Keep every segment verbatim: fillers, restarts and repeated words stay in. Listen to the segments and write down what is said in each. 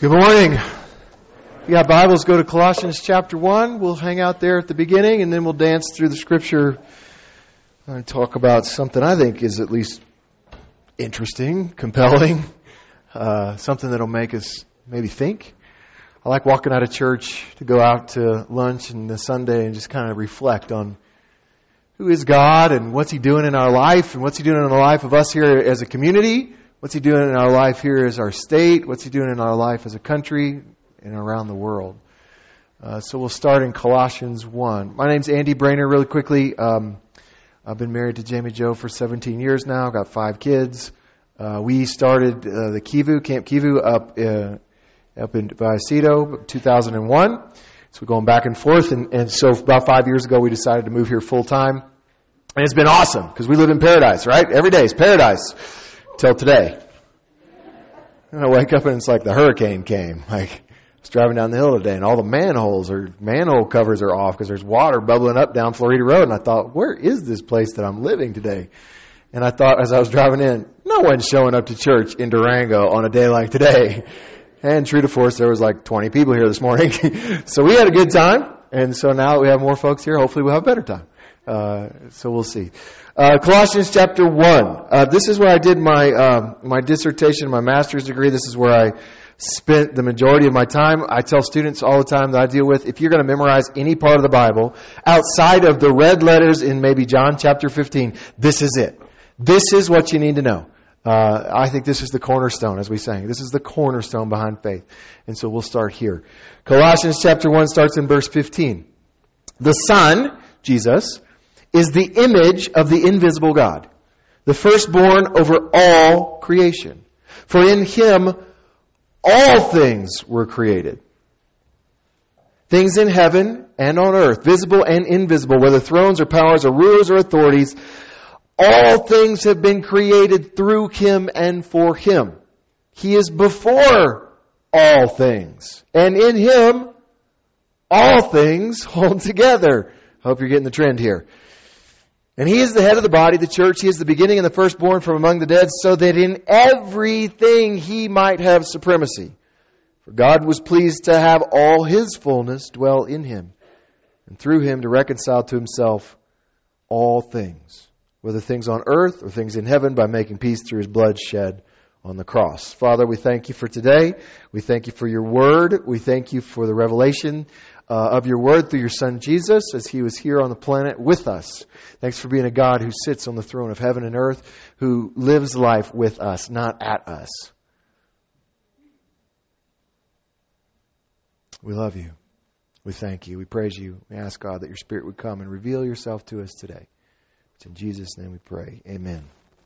Good morning. If you got Bibles, go to Colossians chapter one. We'll hang out there at the beginning and then we'll dance through the scripture and talk about something I think is at least interesting, compelling, uh, something that'll make us maybe think. I like walking out of church to go out to lunch and the Sunday and just kind of reflect on who is God and what's He doing in our life and what's He doing in the life of us here as a community. What's He doing in our life here as our state? What's He doing in our life as a country and around the world? Uh, so we'll start in Colossians one. My name's Andy Brainer. Really quickly, um, I've been married to Jamie Jo for seventeen years now. I've got five kids. Uh, we started uh, the Kivu, Camp Kivu up uh, up in Vallecito, two thousand one. So we're going back and forth. And, and so about five years ago, we decided to move here full time. And it's been awesome because we live in paradise, right? Every day is paradise. Till today. And I wake up and it's like the hurricane came. Like, I was driving down the hill today and all the manholes or manhole covers are off because there's water bubbling up down Florida Road. And I thought, where is this place that I'm living today? And I thought as I was driving in, no one's showing up to church in Durango on a day like today. And true to force, there was like twenty people here this morning. So we had a good time. And so now that we have more folks here, hopefully we'll have a better time. Uh, so we'll see. Uh, Colossians chapter one. Uh, this is where I did my, um, my dissertation, my master's degree. This is where I spent the majority of my time. I tell students all the time that I deal with, if you're going to memorize any part of the Bible outside of the red letters in maybe John chapter fifteen, this is it. This is what you need to know. Uh, I think this is the cornerstone, as we sang. This is the cornerstone behind faith. And so we'll start here. Colossians chapter one starts in verse fifteen. The Son, Jesus, is the image of the invisible God, the firstborn over all creation. For in Him all things were created. Things in heaven and on earth, visible and invisible, whether thrones or powers or rulers or authorities, all things have been created through Him and for Him. He is before all things, and in Him all things hold together. Hope you're getting the trend here. And He is the head of the body, the church. He is the beginning and the firstborn from among the dead, so that in everything He might have supremacy. For God was pleased to have all His fullness dwell in Him, and through Him to reconcile to Himself all things, whether things on earth or things in heaven, by making peace through His blood shed on the cross. Father, we thank You for today. We thank You for Your word. We thank You for the revelation Uh, of Your word through Your Son Jesus as He was here on the planet with us. Thanks for being a God who sits on the throne of heaven and earth, who lives life with us, not at us. We love You. We thank You. We praise You. We ask, God, that Your Spirit would come and reveal Yourself to us today. It's in Jesus' name we pray. Amen.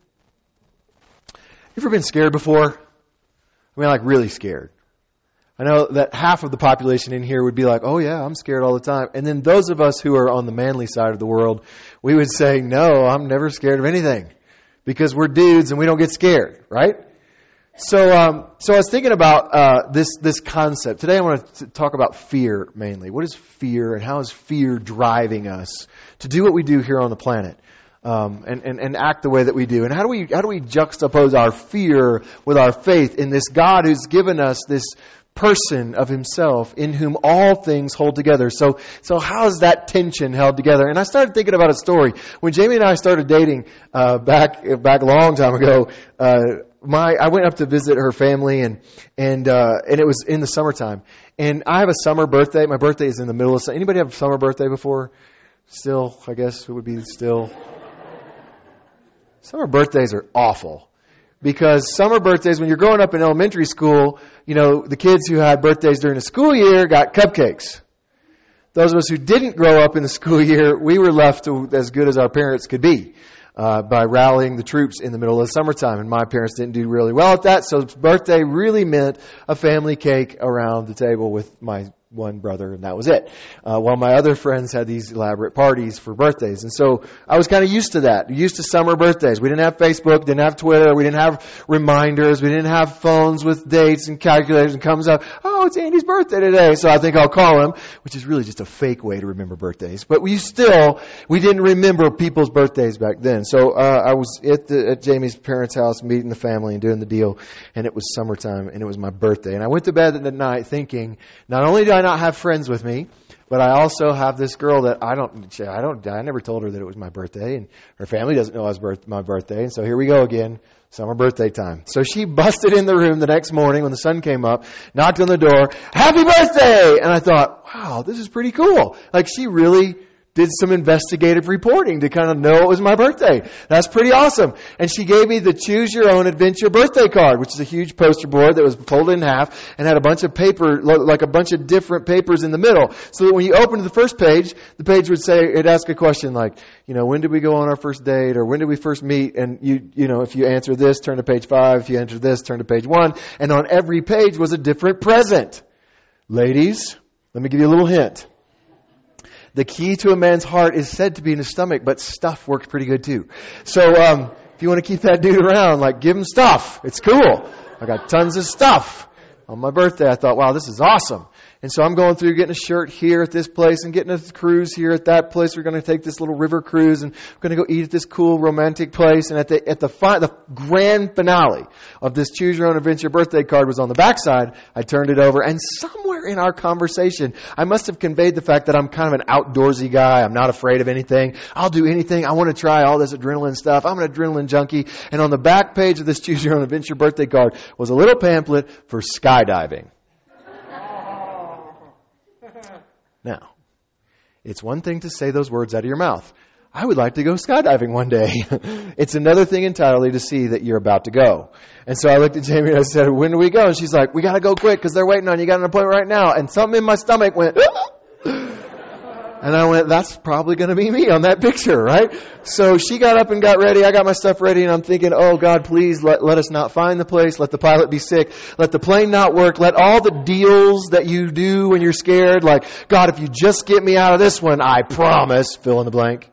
You ever been scared before? I mean, like really scared. I know that half of the population in here would be like, oh yeah, I'm scared all the time. And then those of us who are on the manly side of the world, we would say, no, I'm never scared of anything. Because we're dudes and we don't get scared, right? So um, so I was thinking about uh, this this concept. Today I want to talk about fear mainly. What is fear and how is fear driving us to do what we do here on the planet? Um, and, and, and act the way that we do. And how do we how do we juxtapose our fear with our faith in this God who's given us this person of Himself in whom all things hold together? So, so how is that tension held together? And I started thinking about a story. When Jamie and I started dating, uh, back, back a long time ago, uh, my, I went up to visit her family and, and, uh, and it was in the summertime. And I have a summer birthday. My birthday is in the middle of summer. Anybody have a summer birthday before? Still, I guess it would be still. Summer birthdays are awful. Because summer birthdays, when you're growing up in elementary school, you know, the kids who had birthdays during the school year got cupcakes. Those of us who didn't grow up in the school year, we were left to as good as our parents could be uh, by rallying the troops in the middle of the summertime. And my parents didn't do really well at that. So birthday really meant a family cake around the table with my one brother, and that was it. Uh, while my other friends had these elaborate parties for birthdays. And so I was kind of used to that, used to summer birthdays. We didn't have Facebook, didn't have Twitter, we didn't have reminders, we didn't have phones with dates and calculators, and comes up, oh, it's Andy's birthday today, so I think I'll call him, which is really just a fake way to remember birthdays. But we still, we didn't remember people's birthdays back then. So uh, I was at, the, at Jamie's parents' house meeting the family and doing the deal, and it was summertime, and it was my birthday. And I went to bed that night thinking, not only do I not have friends with me, but I also have this girl that I don't, I don't, I never told her that it was my birthday, and her family doesn't know it was birth, my birthday. And so here we go again, summer birthday time. So she busted in the room the next morning when the sun came up, knocked on the door, happy birthday! And I thought, wow, this is pretty cool. Like she really did some investigative reporting to kind of know it was my birthday. That's pretty awesome. And she gave me the Choose Your Own Adventure birthday card, which is a huge poster board that was folded in half and had a bunch of paper, like a bunch of different papers in the middle. So that when you opened the first page, the page would say, it'd ask a question like, you know, when did we go on our first date, or when did we first meet? And you, you know, if you answer this, turn to page five. If you answer this, turn to page one. And on every page was a different present. Ladies, let me give you a little hint. The key to a man's heart is said to be in his stomach, but stuff works pretty good too. So um, if you want to keep that dude around, like give him stuff. It's cool. I got tons of stuff. On my birthday, I thought, wow, this is awesome. And so I'm going through getting a shirt here at this place and getting a cruise here at that place. We're going to take this little river cruise and we're going to go eat at this cool romantic place. And at the at the, fi- the grand finale of this Choose Your Own Adventure birthday card was on the backside. I turned it over, and somewhere in our conversation, I must have conveyed the fact that I'm kind of an outdoorsy guy. I'm not afraid of anything. I'll do anything. I want to try all this adrenaline stuff. I'm an adrenaline junkie. And on the back page of this Choose Your Own Adventure birthday card was a little pamphlet for skydiving. Now, it's one thing to say those words out of your mouth. I would like to go skydiving one day. It's another thing entirely to see that you're about to go. And so I looked at Jamie and I said, when do we go? And she's like, we got to go quick because they're waiting on you. You got an appointment right now. And something in my stomach went, and I went, that's probably going to be me on that picture, right? So she got up and got ready. I got my stuff ready, and I'm thinking, oh, God, please let, let us not find the place. Let the pilot be sick. Let the plane not work. Let all the deals that you do when you're scared, like, God, if you just get me out of this one, I promise, fill in the blank.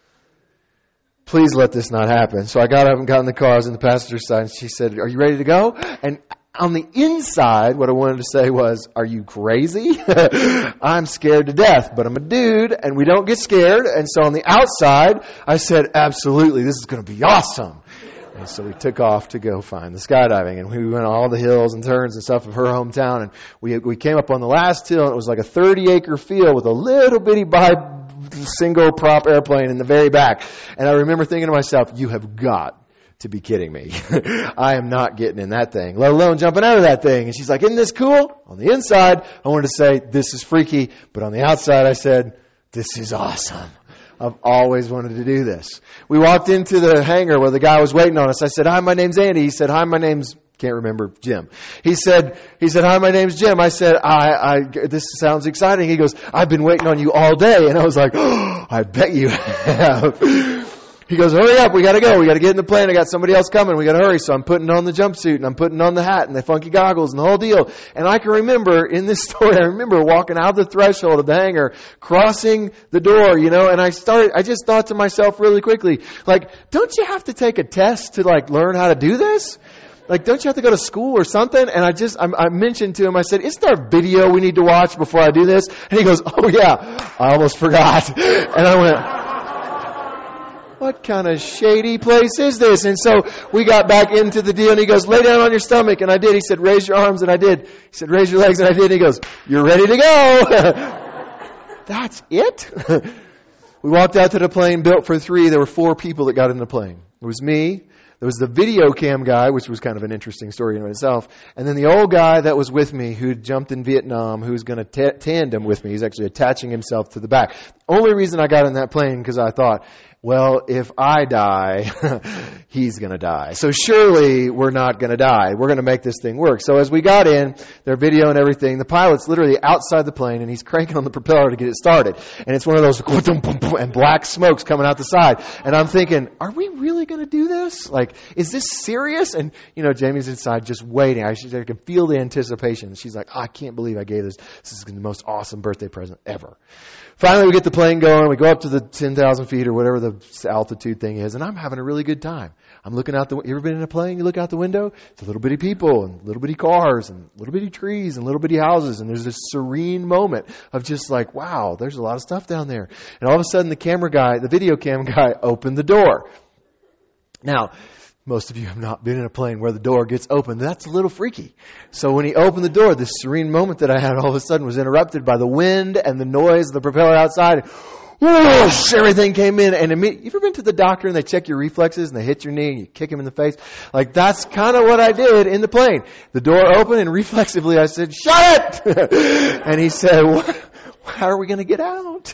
Please let this not happen. So I got up and got in the car. I was in the passenger side, and she said, are you ready to go? And on the inside, what I wanted to say was, are you crazy? I'm scared to death, but I'm a dude and we don't get scared. And so on the outside, I said, absolutely, this is going to be awesome. And so we took off to go find the skydiving, and we went all the hills and turns and stuff of her hometown. And we we came up on the last hill, and it was like a thirty acre field with a little bitty bi single prop airplane in the very back. And I remember thinking to myself, you have got to be kidding me. I am not getting in that thing, let alone jumping out of that thing. And she's like, isn't this cool? On the inside, I wanted to say, this is freaky. But on the outside, I said, this is awesome. I've always wanted to do this. We walked into the hangar where the guy was waiting on us. I said, hi, my name's Andy. He said, hi, my name's, can't remember, Jim. He said, he said, hi, my name's Jim. I said, I, I, this sounds exciting. He goes, I've been waiting on you all day. And I was like, oh, I bet you have. He goes, hurry up, we gotta go, we gotta get in the plane, I got somebody else coming, we gotta hurry. So I'm putting on the jumpsuit, and I'm putting on the hat, and the funky goggles, and the whole deal. And I can remember, in this story, I remember walking out the threshold of the hangar, crossing the door, you know, and I started, I just thought to myself really quickly, like, don't you have to take a test to, like, learn how to do this? Like, don't you have to go to school or something? And I just, I, I mentioned to him, I said, isn't there a video we need to watch before I do this? And he goes, oh yeah, I almost forgot. And I went, what kind of shady place is this? And so we got back into the deal, and he goes, lay down on your stomach. And I did. He said, raise your arms. And I did. He said, raise your legs. And I did. And he goes, you're ready to go. That's it? We walked out to the plane built for three. There were four people that got in the plane. It was me. There was the video cam guy, which was kind of an interesting story in and of itself. And then the old guy that was with me who jumped in Vietnam, who's going to t- tandem with me. He's actually attaching himself to the back. Only reason I got in that plane because I thought, well, if I die, he's going to die. So surely we're not going to die. We're going to make this thing work. So as we got in, their video and everything, the pilot's literally outside the plane, and he's cranking on the propeller to get it started. And it's one of those, and black smoke's coming out the side. And I'm thinking, are we really going to do this? Like, is this serious? And, you know, Jamie's inside just waiting. I, she, I can feel the anticipation. She's like, oh, I can't believe I gave this. This is the most awesome birthday present ever. Finally, we get the plane going. We go up to the ten thousand feet or whatever the altitude thing is, and I'm having a really good time. I'm looking out the, you ever been in a plane? You look out the window, it's a little bitty people and little bitty cars and little bitty trees and little bitty houses, and there's this serene moment of just like, wow, there's a lot of stuff down there. And all of a sudden the camera guy, the video cam guy opened the door. Now, most of you have not been in a plane where the door gets opened. That's a little freaky. So when he opened the door, this serene moment that I had all of a sudden was interrupted by the wind and the noise of the propeller outside. Whoosh, everything came in. And immediately, you ever been to the doctor and they check your reflexes and they hit your knee and you kick him in the face? Like, that's kind of what I did in the plane. The door opened and reflexively I said, shut it! And he said, what? How are we going to get out?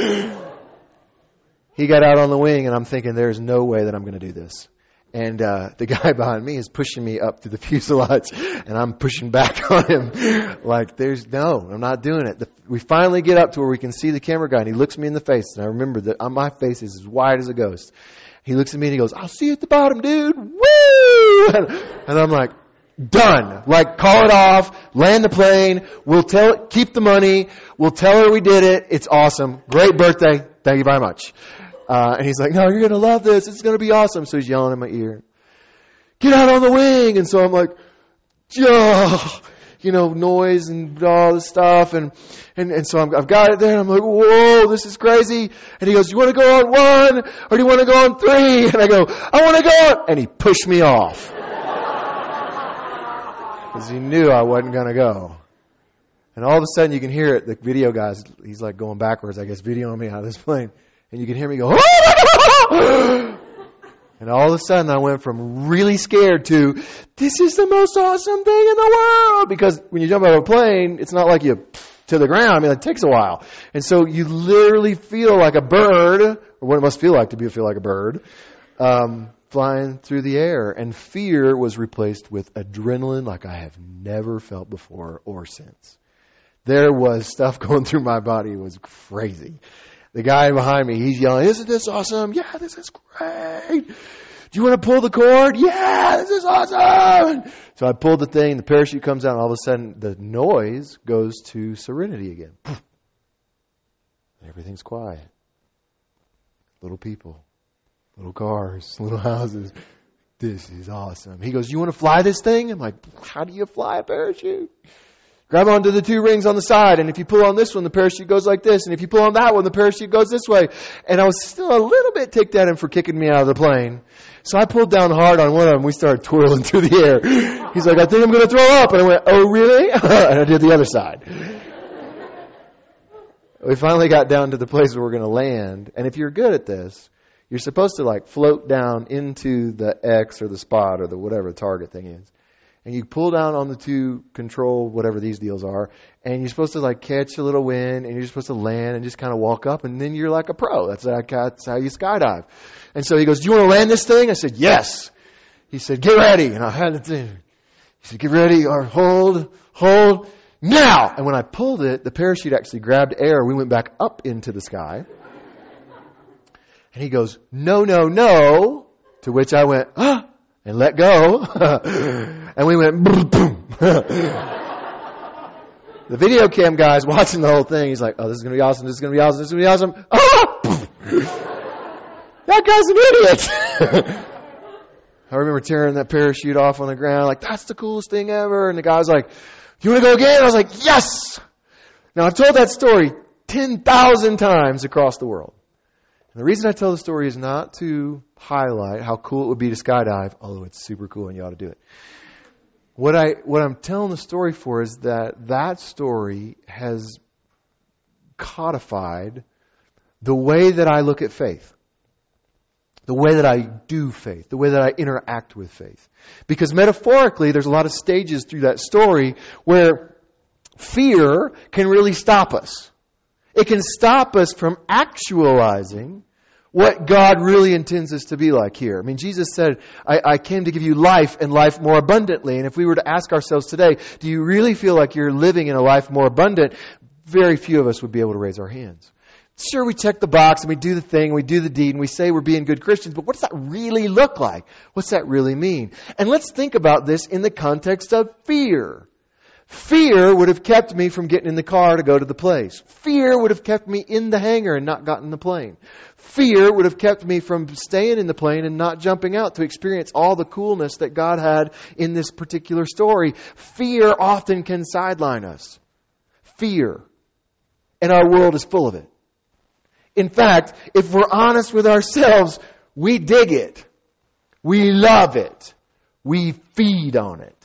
He got out on the wing and I'm thinking, there's no way that I'm going to do this. And uh, the guy behind me is pushing me up to the fuselage, and I'm pushing back on him. Like, there's no, I'm not doing it. The, we finally get up to where we can see the camera guy, and he looks me in the face. And I remember that on my face is as wide as a ghost. He looks at me and he goes, I'll see you at the bottom, dude. Woo! And, and I'm like, done. Like, call it off. Land the plane. We'll tell, keep the money. We'll tell her we did it. It's awesome. Great birthday. Thank you very much. Uh, and he's like, no, you're going to love this. It's going to be awesome. So he's yelling in my ear, get out on the wing. And so I'm like, oh, you know, noise and all this stuff. And, and, and so I'm, I've got it there. And I'm like, whoa, this is crazy. And he goes, you want to go on one or do you want to go on three? And I go, I want to go on. And he pushed me off because he knew I wasn't going to go. And all of a sudden you can hear it. The video guy's, he's like going backwards, I guess, videoing me out of this plane. And you can hear me go, oh! And all of a sudden I went from really scared to, this is the most awesome thing in the world. Because when you jump out of a plane, it's not like you to the ground. I mean, it takes a while. And so you literally feel like a bird, or what it must feel like to be feel like a bird, um, flying through the air. And fear was replaced with adrenaline like I have never felt before or since. There was stuff going through my body. It was crazy. The guy behind me, he's yelling, isn't this awesome? Yeah, this is great. Do you want to pull the cord? Yeah, this is awesome. So I pulled the thing, the parachute comes out, and all of a sudden the noise goes to serenity again. Everything's quiet. Little people, little cars, little houses. This is awesome. He goes, you want to fly this thing? I'm like, how do you fly a parachute? Grab onto the two rings on the side, and if you pull on this one, the parachute goes like this, and if you pull on that one, the parachute goes this way. And I was still a little bit ticked at him for kicking me out of the plane. So I pulled down hard on one of them. We started twirling through the air. He's like, I think I'm going to throw up. And I went, oh, really? And I did the other side. We finally got down to the place where we're going to land. And if you're good at this, you're supposed to like float down into the X or the spot or the whatever target thing is. And you pull down on the two control, whatever these deals are, and you're supposed to like catch a little wind, and you're supposed to land and just kind of walk up, and then you're like a pro. That's, like, that's how you skydive. And so he goes, do you want to land this thing? I said, yes. He said, get ready. And I had it there. He said, get ready, or hold, hold, now. And when I pulled it, the parachute actually grabbed air. We went back up into the sky. And he goes, no, no, no. To which I went, ah. And let go. And we went boom, boom. The video cam guy's watching the whole thing. He's like, oh, this is going to be awesome. This is going to be awesome. This is going to be awesome. Ah! That guy's an idiot. I remember tearing that parachute off on the ground. Like, that's the coolest thing ever. And the guy was like, you want to go again? I was like, yes. Now, I've told that story ten thousand times across the world. And the reason I tell the story is not to highlight how cool it would be to skydive, although it's super cool and you ought to do it. What I what I'm telling the story for is that that story has codified the way that I look at faith, the way that I do faith, the way that I interact with faith. Because metaphorically, there's a lot of stages through that story where fear can really stop us. It can stop us from actualizing what God really intends us to be like here. I mean, Jesus said, I, I came to give you life and life more abundantly. And if we were to ask ourselves today, do you really feel like you're living in a life more abundant? Very few of us would be able to raise our hands. Sure, we check the box and we do the thing, and we do the deed, and we say we're being good Christians, but what does that really look like? What's that really mean? And let's think about this in the context of fear. Fear would have kept me from getting in the car to go to the place. Fear would have kept me in the hangar and not gotten in the plane. Fear would have kept me from staying in the plane and not jumping out to experience all the coolness that God had in this particular story. Fear often can sideline us. Fear. And our world is full of it. In fact, if we're honest with ourselves, we dig it. We love it. We feed on it.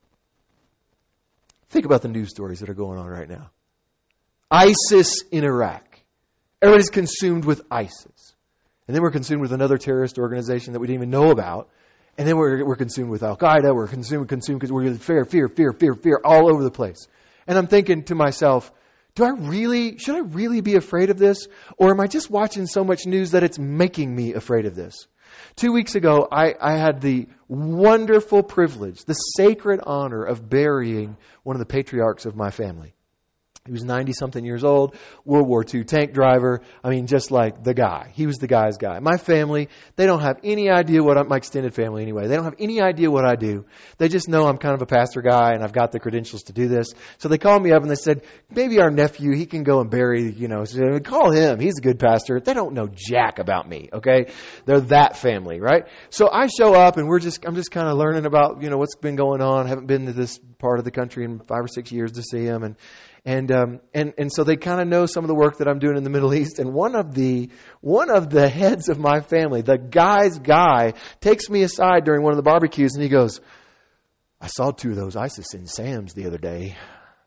Think about the news stories that are going on right now. ISIS in Iraq. Everybody's consumed with ISIS. And then we're consumed with another terrorist organization that we didn't even know about. And then we're, we're consumed with Al-Qaeda. We're consumed, consumed because we're fear, fear, fear, fear, fear all over the place. And I'm thinking to myself, do I really, should I really be afraid of this? Or am I just watching so much news that it's making me afraid of this? Two weeks ago, I, I had the wonderful privilege, the sacred honor of burying one of the patriarchs of my family. He was ninety-something years old, World War Two tank driver. I mean, just like the guy. He was the guy's guy. My family, they don't have any idea what I'm, my extended family anyway. They don't have any idea what I do. They just know I'm kind of a pastor guy and I've got the credentials to do this. So they called me up and they said, maybe our nephew, he can go and bury, you know, so call him. He's a good pastor. They don't know jack about me, okay? They're that family, right? So I show up and we're just, I'm just kind of learning about, you know, what's been going on. I haven't been to this part of the country in five or six years to see him. And And um, and and so they kind of know some of the work that I'm doing in the Middle East. And one of the one of the heads of my family, the guy's guy, takes me aside during one of the barbecues, and he goes, "I saw two of those ISIS in Sam's the other day."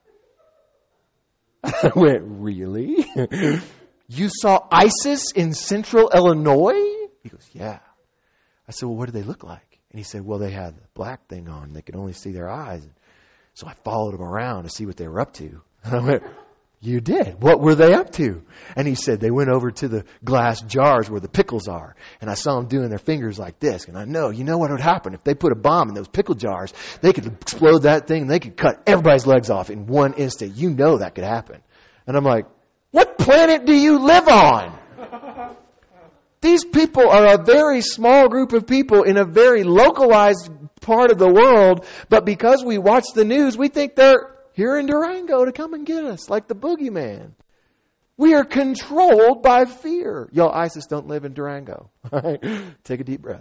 I went, "Really? You saw ISIS in Central Illinois?" He goes, "Yeah." I said, "Well, what did they look like?" And he said, "Well, they had the black thing on; they could only see their eyes." So I followed them around to see what they were up to. And I went, "You did? What were they up to?" And he said, "They went over to the glass jars where the pickles are. And I saw them doing their fingers like this. And I know, you know what would happen? If they put a bomb in those pickle jars, they could explode that thing and they could cut everybody's legs off in one instant. You know that could happen." And I'm like, what planet do you live on? These people are a very small group of people in a very localized part of the world. But because we watch the news, we think they're here in Durango to come and get us, like the boogeyman. We are controlled by fear. Y'all, ISIS don't live in Durango. All right? Take a deep breath.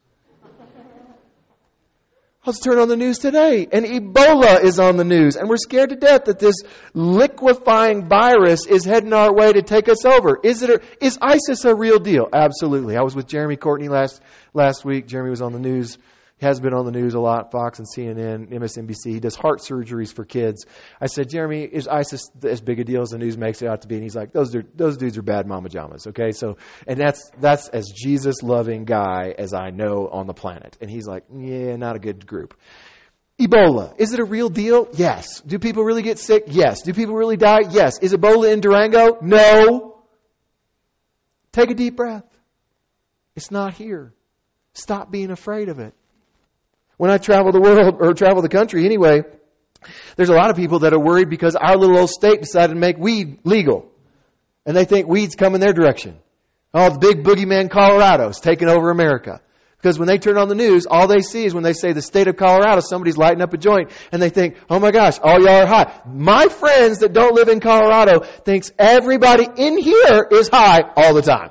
Let's turn on the news today, and Ebola is on the news, and we're scared to death that this liquefying virus is heading our way to take us over. Is it? A, is ISIS a real deal? Absolutely. I was with Jeremy Courtney last last week. Jeremy was on the news. He has been on the news a lot, Fox and C N N, M S N B C. He does heart surgeries for kids. I said, "Jeremy, is ISIS as big a deal as the news makes it out to be?" And he's like, those are, those dudes are bad mama jamas, okay? So, and that's that's as Jesus-loving guy as I know on the planet. And he's like, yeah, not a good group. Ebola, is it a real deal? Yes. Do people really get sick? Yes. Do people really die? Yes. Is Ebola in Durango? No. Take a deep breath. It's not here. Stop being afraid of it. When I travel the world, or travel the country anyway, there's a lot of people that are worried because our little old state decided to make weed legal. And they think weed's coming their direction. Oh, the big boogeyman Colorado's taking over America. Because when they turn on the news, all they see is when they say the state of Colorado, somebody's lighting up a joint. And they think, oh my gosh, all y'all are high. My friends that don't live in Colorado thinks everybody in here is high all the time.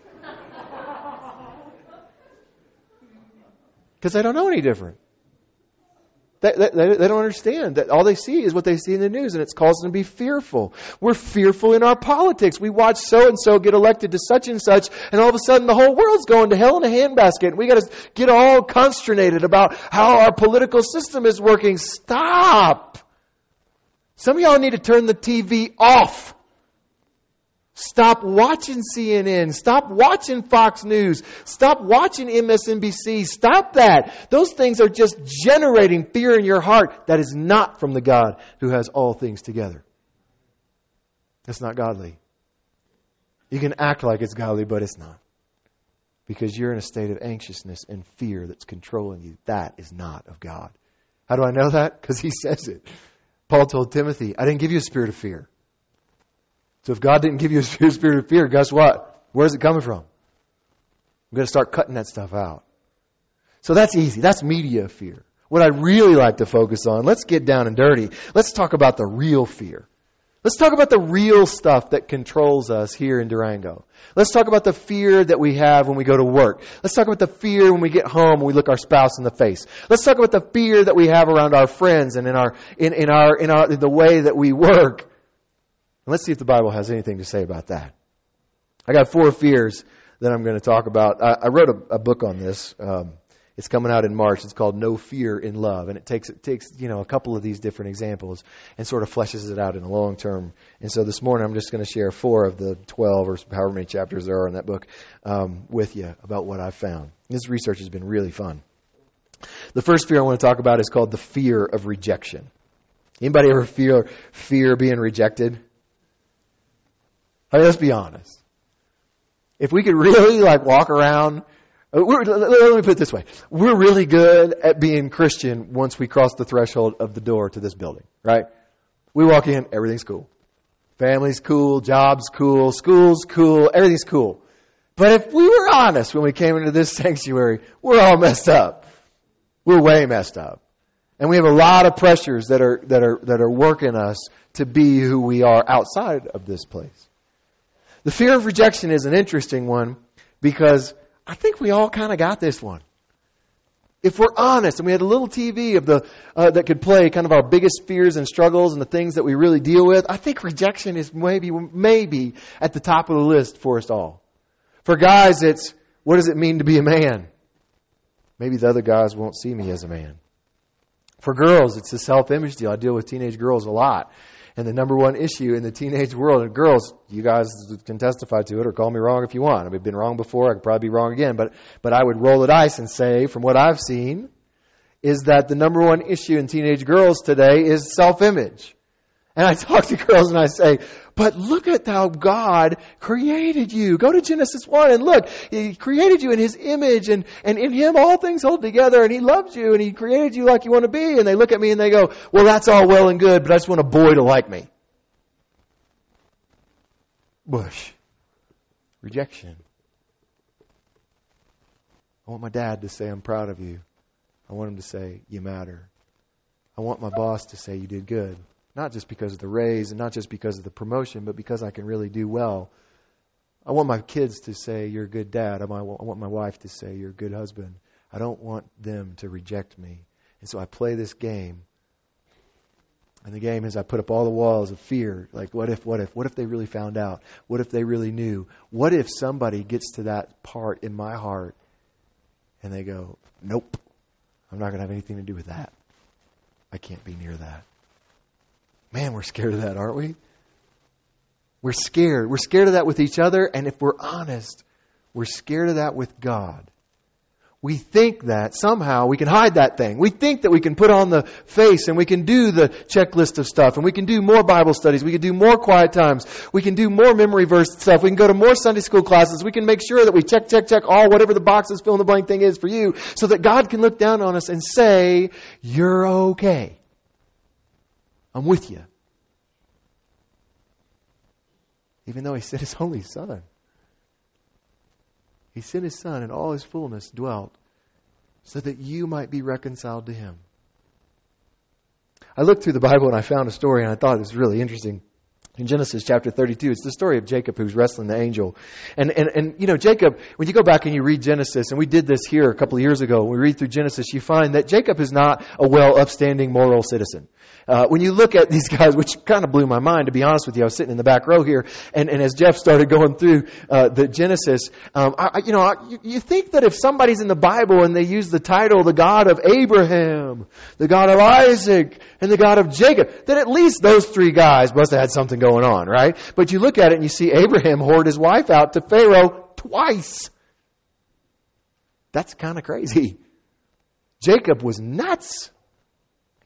Because they don't know any different. They, they, they don't understand that all they see is what they see in the news, and it's causing them to be fearful. We're fearful in our politics. We watch so-and-so get elected to such and such, and all of a sudden the whole world's going to hell in a handbasket. And we got to get all consternated about how our political system is working. Stop! Some of y'all need to turn the T V off. Stop watching C N N. Stop watching Fox News. Stop watching M S N B C. Stop that. Those things are just generating fear in your heart. That is not from the God who has all things together. That's not godly. You can act like it's godly, but it's not. Because you're in a state of anxiousness and fear that's controlling you. That is not of God. How do I know that? Because he says it. Paul told Timothy, I didn't give you a spirit of fear. So if God didn't give you a spirit of fear, guess what? Where's it coming from? I'm going to start cutting that stuff out. So that's easy. That's media fear. What I really like to focus on, let's get down and dirty. Let's talk about the real fear. Let's talk about the real stuff that controls us here in Durango. Let's talk about the fear that we have when we go to work. Let's talk about the fear when we get home and we look our spouse in the face. Let's talk about the fear that we have around our friends and in our in, in our in our in the way that we work. And let's see if the Bible has anything to say about that. I got four fears that I'm going to talk about. I, I wrote a, a book on this. Um, It's coming out in March. It's called No Fear in Love. And it takes, it takes, you know, a couple of these different examples and sort of fleshes it out in the long term. And so this morning I'm just going to share four of the twelve or however many chapters there are in that book um, with you about what I've found. This research has been really fun. The first fear I want to talk about is called the fear of rejection. Anybody ever feel fear being rejected? I mean, let's be honest. If we could really like walk around... We're, let me put it this way. We're really good at being Christian once we cross the threshold of the door to this building, right? We walk in, everything's cool. Family's cool, job's cool, school's cool, everything's cool. But if we were honest when we came into this sanctuary, we're all messed up. We're way messed up. And we have a lot of pressures that are that are that are working us to be who we are outside of this place. The fear of rejection is an interesting one because I think we all kind of got this one. If we're honest, and we had a little T V of the uh, that could play kind of our biggest fears and struggles and the things that we really deal with, I think rejection is maybe maybe at the top of the list for us all. For guys, it's what does it mean to be a man? Maybe the other guys won't see me as a man. For girls, it's a self-image deal. I deal with teenage girls a lot. And the number one issue in the teenage world, and girls, you guys can testify to it or call me wrong if you want. I've been wrong before. I could probably be wrong again. But but I would roll the dice and say, from what I've seen, is that the number one issue in teenage girls today is self-image. And I talk to girls and I say, but look at how God created you. Go to Genesis one and look. He created you in His image, and, and in Him all things hold together, and He loves you, and He created you like you want to be. And they look at me and they go, well, that's all well and good, but I just want a boy to like me. Bush. Rejection. I want my dad to say, I'm proud of you. I want him to say, you matter. I want my boss to say, you did good. Not just because of the raise and not just because of the promotion, but because I can really do well. I want my kids to say, you're a good dad. I want my wife to say, you're a good husband. I don't want them to reject me. And so I play this game. And the game is I put up all the walls of fear. Like, what if, what if, what if they really found out? What if they really knew? What if somebody gets to that part in my heart and they go, nope, I'm not going to have anything to do with that. I can't be near that. Man, we're scared of that, aren't we? We're scared. We're scared of that with each other. And if we're honest, we're scared of that with God. We think that somehow we can hide that thing. We think that we can put on the face and we can do the checklist of stuff. And we can do more Bible studies. We can do more quiet times. We can do more memory verse stuff. We can go to more Sunday school classes. We can make sure that we check, check, check all whatever the boxes fill in the blank thing is for you so that God can look down on us and say, you're okay. I'm with you. Even though He sent His only Son. He sent His Son and all His fullness dwelt so that you might be reconciled to Him. I looked through the Bible and I found a story and I thought it was really interesting. In Genesis chapter thirty-two, it's the story of Jacob who's wrestling the angel. And, and, and, you know, Jacob, when you go back and you read Genesis, and we did this here a couple of years ago, when we read through Genesis, you find that Jacob is not a well upstanding moral citizen. Uh, when you look at these guys, which kind of blew my mind, to be honest with you, I was sitting in the back row here, and, and as Jeff started going through uh, the Genesis, um, I, you know, I, you, you think that if somebody's in the Bible and they use the title, the God of Abraham, the God of Isaac, and the God of Jacob, that at least those three guys must have had something going on, right? But you look at it and you see Abraham whored his wife out to Pharaoh twice. That's kind of crazy. Jacob was nuts.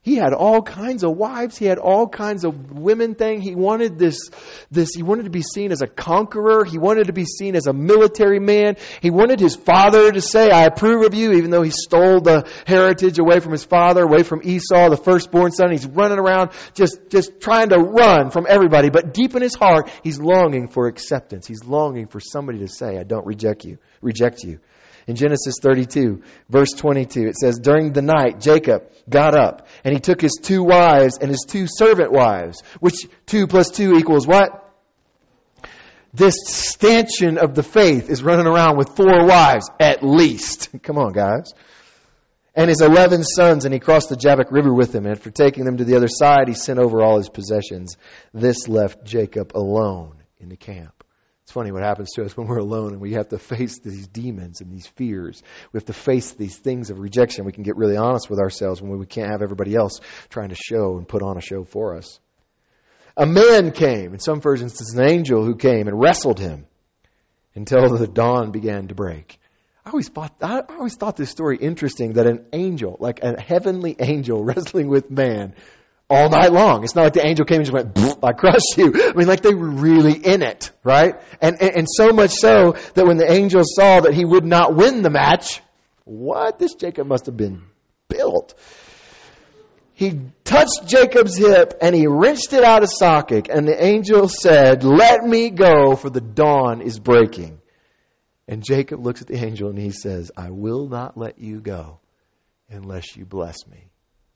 He had all kinds of wives. He had all kinds of women thing. He wanted this, this, he wanted to be seen as a conqueror. He wanted to be seen as a military man. He wanted his father to say, I approve of you, even though he stole the heritage away from his father, away from Esau, the firstborn son. He's running around just, just trying to run from everybody. But deep in his heart, he's longing for acceptance. He's longing for somebody to say, I don't reject you, reject you. In Genesis thirty-two, verse twenty-two, it says, during the night, Jacob got up and he took his two wives and his two servant wives, which two plus two equals what? This stanchion of the faith is running around with four wives, at least. Come on, guys. And his eleven sons, and he crossed the Jabbok River with them. And after taking them to the other side, he sent over all his possessions. This left Jacob alone in the camp. It's funny what happens to us when we're alone and we have to face these demons and these fears. We have to face these things of rejection. We can get really honest with ourselves when we can't have everybody else trying to show and put on a show for us. A man came, in some versions it's an angel who came and wrestled him until the dawn began to break. I always thought I always thought this story interesting, that an angel, like a heavenly angel wrestling with man all night long. It's not like the angel came and just went, I crushed you. I mean, like they were really in it, right? And, and and so much so that when the angel saw that he would not win the match, what? This Jacob must have been built. He touched Jacob's hip and he wrenched it out of socket. And the angel said, let me go, for the dawn is breaking. And Jacob looks at the angel and he says, I will not let you go unless you bless me.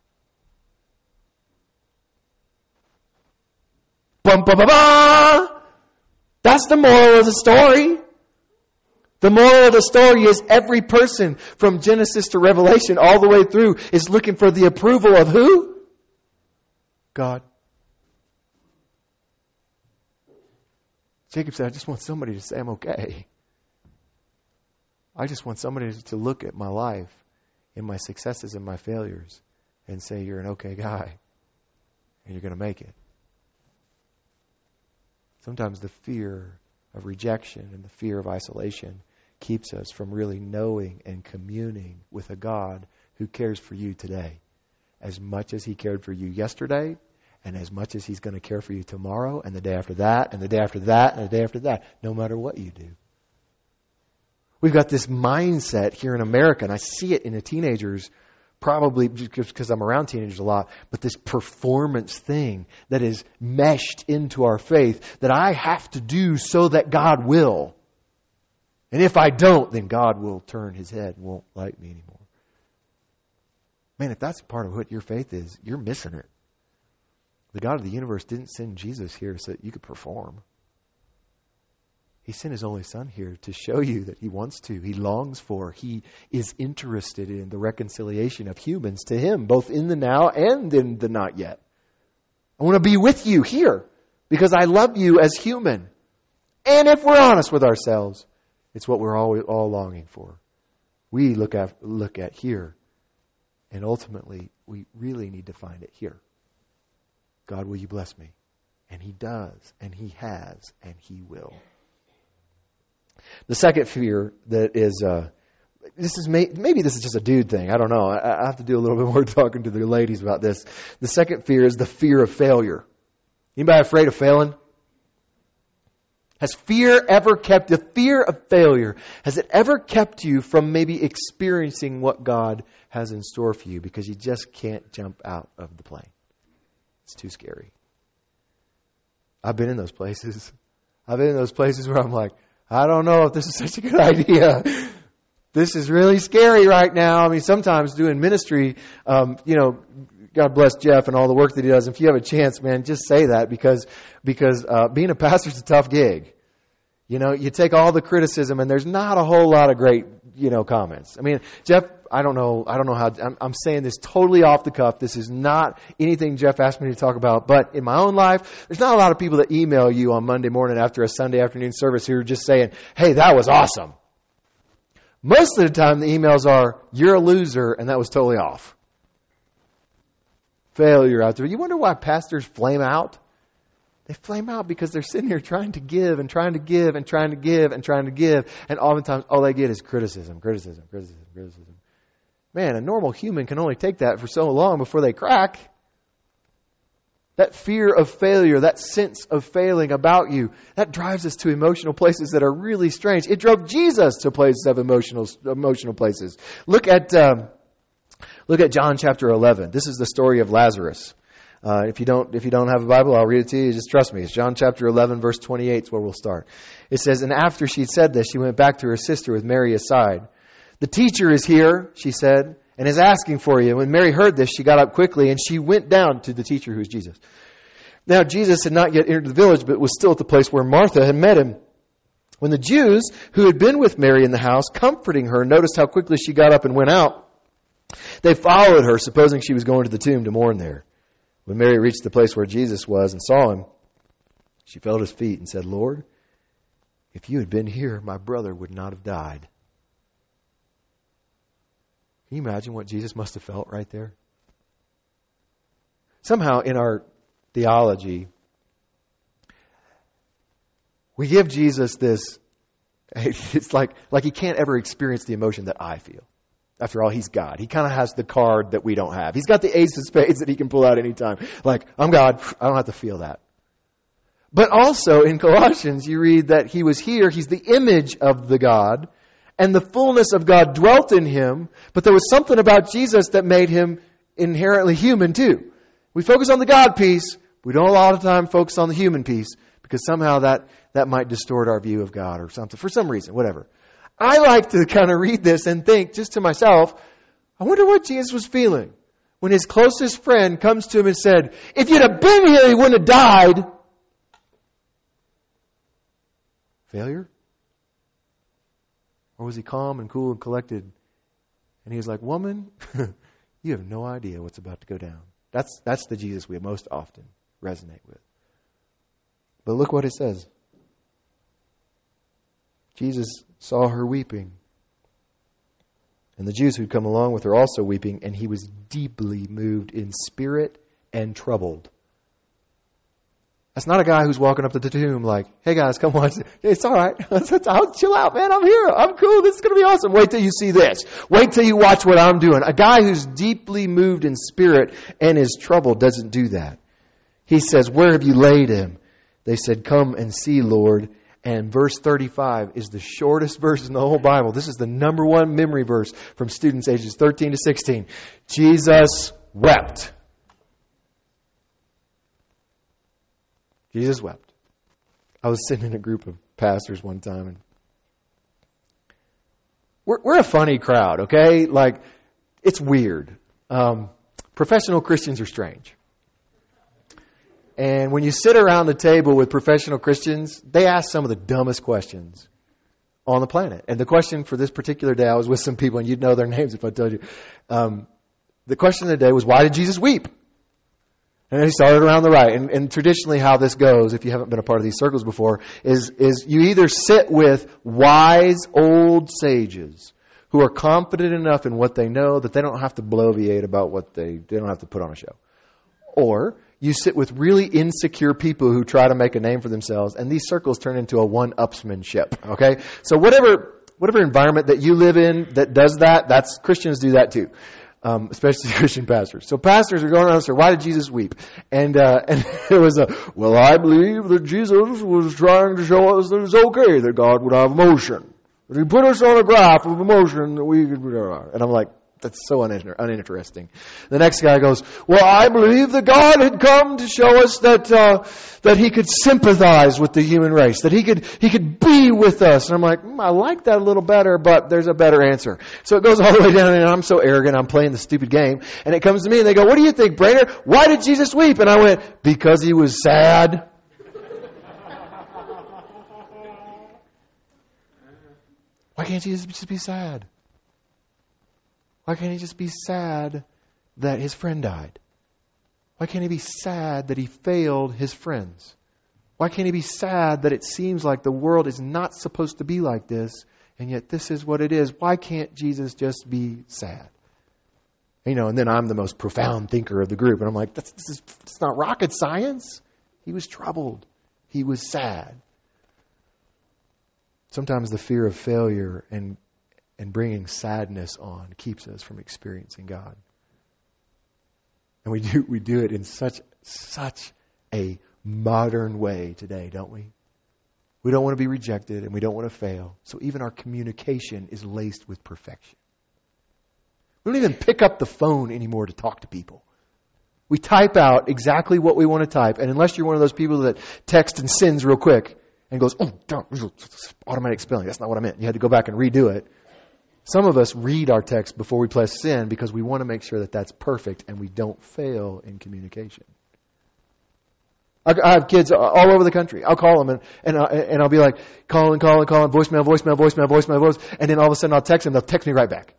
Bum, ba, ba, ba. That's the moral of the story. The moral of the story is every person from Genesis to Revelation all the way through is looking for the approval of who? God. Jacob said, I just want somebody to say I'm okay. I just want somebody to look at my life and my successes and my failures and say, you're an okay guy and you're going to make it. Sometimes the fear of rejection and the fear of isolation keeps us from really knowing and communing with a God who cares for you today as much as He cared for you yesterday, and as much as He's going to care for you tomorrow and the day after that and the day after that and the day after that, no matter what you do. We've got this mindset here in America, and I see it in the teenagers, probably because I'm around teenagers a lot, but this performance thing that is meshed into our faith that I have to do so that God will. And if I don't, then God will turn His head and won't like me anymore. Man, if that's part of what your faith is, you're missing it. The God of the universe didn't send Jesus here so that you could perform. He sent His only Son here to show you that He wants to, He longs for, He is interested in the reconciliation of humans to Him, both in the now and in the not yet. I want to be with you here because I love you as human. And if we're honest with ourselves, it's what we're all, all longing for. We look at, look at here, and ultimately we really need to find it here. God, will you bless me? And He does, and He has, and He will. The second fear that is, uh, this is may, maybe this is just a dude thing. I don't know. I, I have to do a little bit more talking to the ladies about this. The second fear is the fear of failure. Anybody afraid of failing? Has fear ever kept, the fear of failure, has it ever kept you from maybe experiencing what God has in store for you because you just can't jump out of the plane? It's too scary. I've been in those places. I've been in those places where I'm like, I don't know if this is such a good idea. This is really scary right now. I mean, sometimes doing ministry, um, you know, God bless Jeff and all the work that he does. If you have a chance, man, just say that because because uh, being a pastor is a tough gig. You know, you take all the criticism and there's not a whole lot of great, you know, comments. I mean, Jeff, I don't know, I don't know how, I'm, I'm saying this totally off the cuff. This is not anything Jeff asked me to talk about. But in my own life, there's not a lot of people that email you on Monday morning after a Sunday afternoon service who are just saying, hey, that was awesome. Most of the time, the emails are, you're a loser, and that was totally off. Failure out there. You wonder why pastors flame out? They flame out because they're sitting here trying to give and trying to give and trying to give and trying to give. And oftentimes all they get is criticism, criticism, criticism, criticism. Man, a normal human can only take that for so long before they crack. That fear of failure, that sense of failing about you, that drives us to emotional places that are really strange. It drove Jesus to places of emotional emotional places. Look at um, look at John chapter eleven. This is the story of Lazarus. Uh, if you don't if you don't have a Bible, I'll read it to you. Just trust me. It's John chapter eleven, verse twenty-eight is where we'll start. It says, "And after she said this, she went back to her sister with Mary aside. 'The teacher is here,' she said, 'and is asking for you.' When Mary heard this, she got up quickly and she went down to the teacher, who is Jesus. Now Jesus had not yet entered the village, but was still at the place where Martha had met him. When the Jews who had been with Mary in the house, comforting her, noticed how quickly she got up and went out, they followed her, supposing she was going to the tomb to mourn there. When Mary reached the place where Jesus was and saw him, she fell at his feet and said, 'Lord, if you had been here, my brother would not have died.'" Can you imagine what Jesus must have felt right there? Somehow in our theology, we give Jesus this, it's like, like he can't ever experience the emotion that I feel. After all, he's God. He kind of has the card that we don't have. He's got the ace of spades that he can pull out anytime. Like, I'm God. I don't have to feel that. But also in Colossians, you read that he was here. He's the image of the God. And the fullness of God dwelt in him. But there was something about Jesus that made him inherently human too. We focus on the God piece. We don't a lot of time focus on the human piece. Because somehow that, that might distort our view of God or something. For some reason, whatever. I like to kind of read this and think just to myself, I wonder what Jesus was feeling when his closest friend comes to him and said, "If you'd have been here, he wouldn't have died." Failure? Or was he calm and cool and collected? And he was like, "Woman, you have no idea what's about to go down." That's, that's the Jesus we most often resonate with. But look what it says. Jesus saw her weeping. And the Jews who'd come along with her also weeping, and he was deeply moved in spirit and troubled. That's not a guy who's walking up to the tomb like, "Hey guys, come watch it. It's all right. I'll chill out, man. I'm here. I'm cool. This is going to be awesome. Wait till you see this. Wait till you watch what I'm doing." A guy who's deeply moved in spirit and is troubled doesn't do that. He says, "Where have you laid him?" They said, "Come and see, Lord." And verse thirty-five is the shortest verse in the whole Bible. This is the number one memory verse from students ages thirteen to sixteen. Jesus wept. Jesus wept. I was sitting in a group of pastors one time, and we're, we're a funny crowd, okay? Like, it's weird. Um, professional Christians are strange. And when you sit around the table with professional Christians, they ask some of the dumbest questions on the planet. And the question for this particular day, I was with some people, and you'd know their names if I told you. Um, the question of the day was, why did Jesus weep? And he started around the right. And, and traditionally how this goes, if you haven't been a part of these circles before, is, is you either sit with wise old sages who are confident enough in what they know that they don't have to bloviate about what they, they don't have to put on a show. Or you sit with really insecure people who try to make a name for themselves, and these circles turn into a one-upsmanship. Okay? So whatever whatever environment that you live in that does that, that's Christians do that too. Um, especially Christian pastors. So pastors are going around and saying, "Why did Jesus weep?" And uh, and there was a, "Well, I believe that Jesus was trying to show us that it's okay that God would have emotion. That he put us on a graph of emotion that we could..." And I'm like, that's so uninter- uninteresting. The next guy goes, "Well, I believe that God had come to show us that uh, that He could sympathize with the human race, that He could He could be with us." And I'm like, mm, I like that a little better, but there's a better answer. So it goes all the way down, and I'm so arrogant, I'm playing the stupid game. And it comes to me, and they go, "What do you think, Brainer? Why did Jesus weep?" And I went, "Because He was sad." Why can't Jesus just be sad? Why can't he just be sad that his friend died? Why can't he be sad that he failed his friends? Why can't he be sad that it seems like the world is not supposed to be like this, and yet this is what it is? Why can't Jesus just be sad? You know, and then I'm the most profound thinker of the group, and I'm like, that's, this is, it's not rocket science. He was troubled. He was sad. Sometimes the fear of failure and and bringing sadness on keeps us from experiencing God. And we do we do it in such such a modern way today, don't we? We don't want to be rejected and we don't want to fail. So even our communication is laced with perfection. We don't even pick up the phone anymore to talk to people. We type out exactly what we want to type. And unless you're one of those people that text and sends real quick and goes, oh, don't, automatic spelling. That's not what I meant. You had to go back and redo it. Some of us read our text before we press send because we want to make sure that that's perfect and we don't fail in communication. I have kids all over the country. I'll call them and and, I, and I'll be like, calling, calling, calling, voicemail, voicemail, voicemail, voicemail, voice, and then all of a sudden I'll text them. They'll text me right back.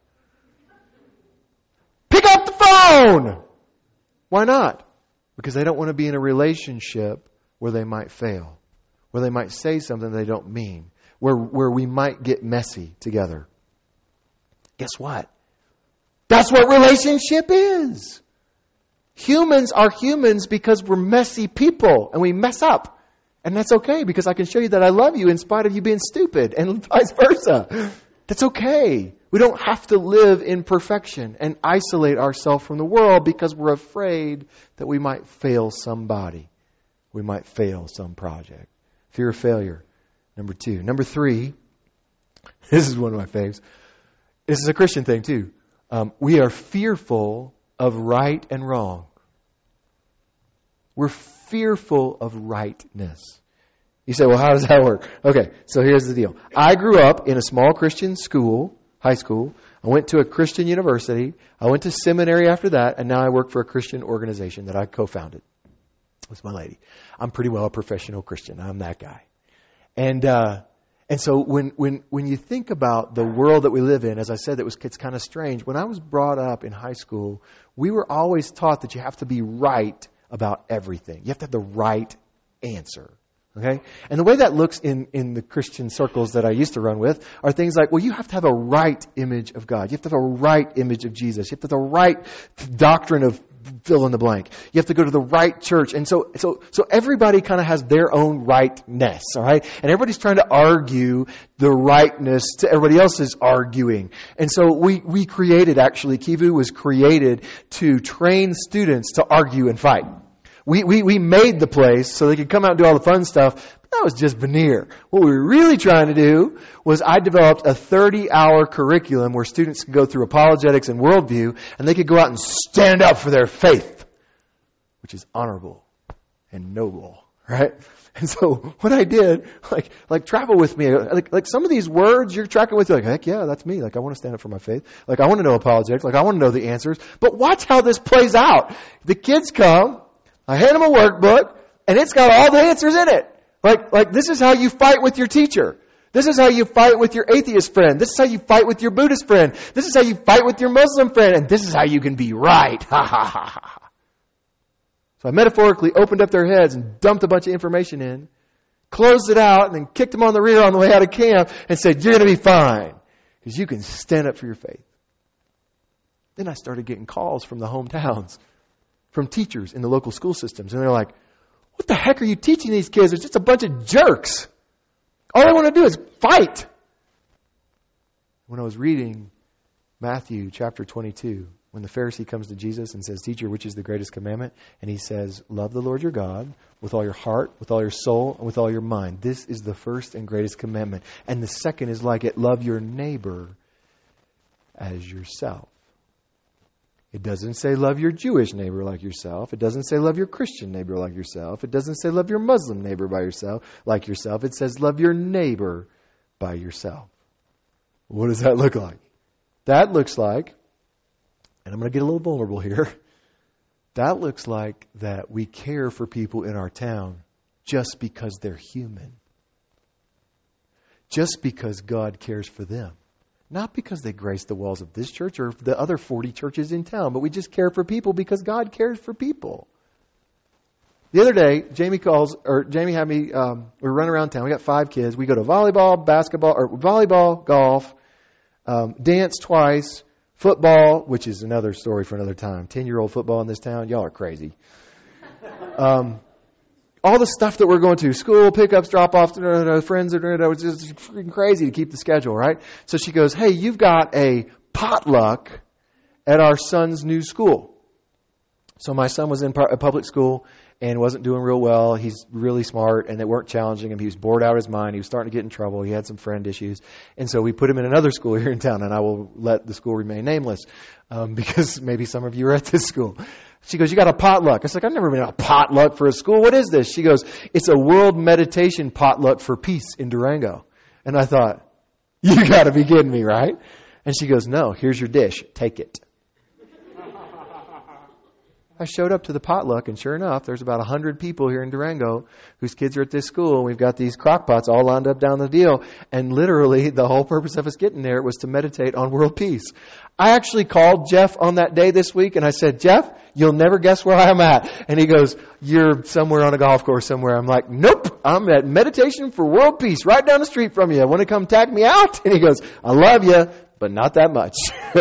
Pick up the phone! Why not? Because they don't want to be in a relationship where they might fail, where they might say something they don't mean, where where we might get messy together. Guess what? That's what relationship is. Humans are humans because we're messy people and we mess up. And that's okay because I can show you that I love you in spite of you being stupid and vice versa. That's okay. We don't have to live in perfection and isolate ourselves from the world because we're afraid that we might fail somebody. We might fail some project. Fear of failure. Number two. Number three. This is one of my faves. This is a Christian thing too. Um, we are fearful of right and wrong. We're fearful of rightness. You say, well, how does that work? Okay, so here's the deal. I grew up in a small Christian school, high school. I went to a Christian university. I went to seminary after that, and now I work for a Christian organization that I co-founded with my lady. I'm pretty well a professional Christian. I'm that guy. And uh, and so when when when you think about the world that we live in, as I said, it was it's kind of strange. When I was brought up in high school, we were always taught that you have to be right about everything. You have to have the right answer. Okay? And the way that looks in, in the Christian circles that I used to run with are things like, well, you have to have a right image of God. You have to have a right image of Jesus. You have to have the right doctrine of fill in the blank. You have to go to the right church. And so so so everybody kind of has their own rightness, all right? And everybody's trying to argue the rightness to everybody else's arguing. And so we, we created, actually, Kivu was created to train students to argue and fight. We, we, we made the place so they could come out and do all the fun stuff. But that was just veneer. What we were really trying to do was I developed a thirty-hour curriculum where students could go through apologetics and worldview, and they could go out and stand up for their faith, which is honorable and noble, right? And so what I did, like, like travel with me, like, like some of these words you're tracking with, you're like, heck yeah, that's me. Like, I want to stand up for my faith. Like, I want to know apologetics. Like, I want to know the answers. But watch how this plays out. The kids come. I hand them a workbook, and it's got all the answers in it. Like, like this is how you fight with your teacher. This is how you fight with your atheist friend. This is how you fight with your Buddhist friend. This is how you fight with your Muslim friend. And this is how you can be right. Ha ha ha ha. So I metaphorically opened up their heads and dumped a bunch of information in, closed it out, and then kicked them on the rear on the way out of camp and said, you're going to be fine because you can stand up for your faith. Then I started getting calls from the hometowns, from teachers in the local school systems. And they're like, what the heck are you teaching these kids? They're just a bunch of jerks. All they want to do is fight. When I was reading Matthew chapter twenty-two, when the Pharisee comes to Jesus and says, teacher, which is the greatest commandment? And he says, love the Lord your God with all your heart, with all your soul, and with all your mind. This is the first and greatest commandment. And the second is like it, love your neighbor as yourself. It doesn't say love your Jewish neighbor like yourself. It doesn't say love your Christian neighbor like yourself. It doesn't say love your Muslim neighbor by yourself like yourself. It says love your neighbor by yourself. What does that look like? That looks like, and I'm going to get a little vulnerable here, that looks like that we care for people in our town just because they're human. Just because God cares for them. Not because they grace the walls of this church or the other forty churches in town, but we just care for people because God cares for people. The other day, Jamie calls, or Jamie had me, um, we were running around town. We got five kids. We go to volleyball, basketball, or volleyball, golf, um, dance twice, football, which is another story for another time. Ten-year-old football in this town, y'all are crazy. Um, all the stuff that we're going to, school, pickups, drop-offs, friends, it was just freaking crazy to keep the schedule, right? So she goes, hey, you've got a potluck at our son's new school. So my son was in a public school and wasn't doing real well. He's really smart, and they weren't challenging him. He was bored out of his mind. He was starting to get in trouble. He had some friend issues. And so we put him in another school here in town, and I will let the school remain nameless um, because maybe some of you are at this school. She goes, you got a potluck. I was like, I've never been at a potluck for a school. What is this? She goes, it's a world meditation potluck for peace in Durango. And I thought, you got to be kidding me, right? And she goes, no, here's your dish. Take it. I showed up to the potluck, and sure enough, there's about one hundred people here in Durango whose kids are at this school. We've got these crock pots all lined up down the deal. And literally, the whole purpose of us getting there was to meditate on world peace. I actually called Jeff on that day this week, and I said, Jeff, you'll never guess where I'm at. And he goes, you're somewhere on a golf course somewhere. I'm like, nope, I'm at Meditation for World Peace right down the street from you. Want to come tag me out? And he goes, I love you, but not that much.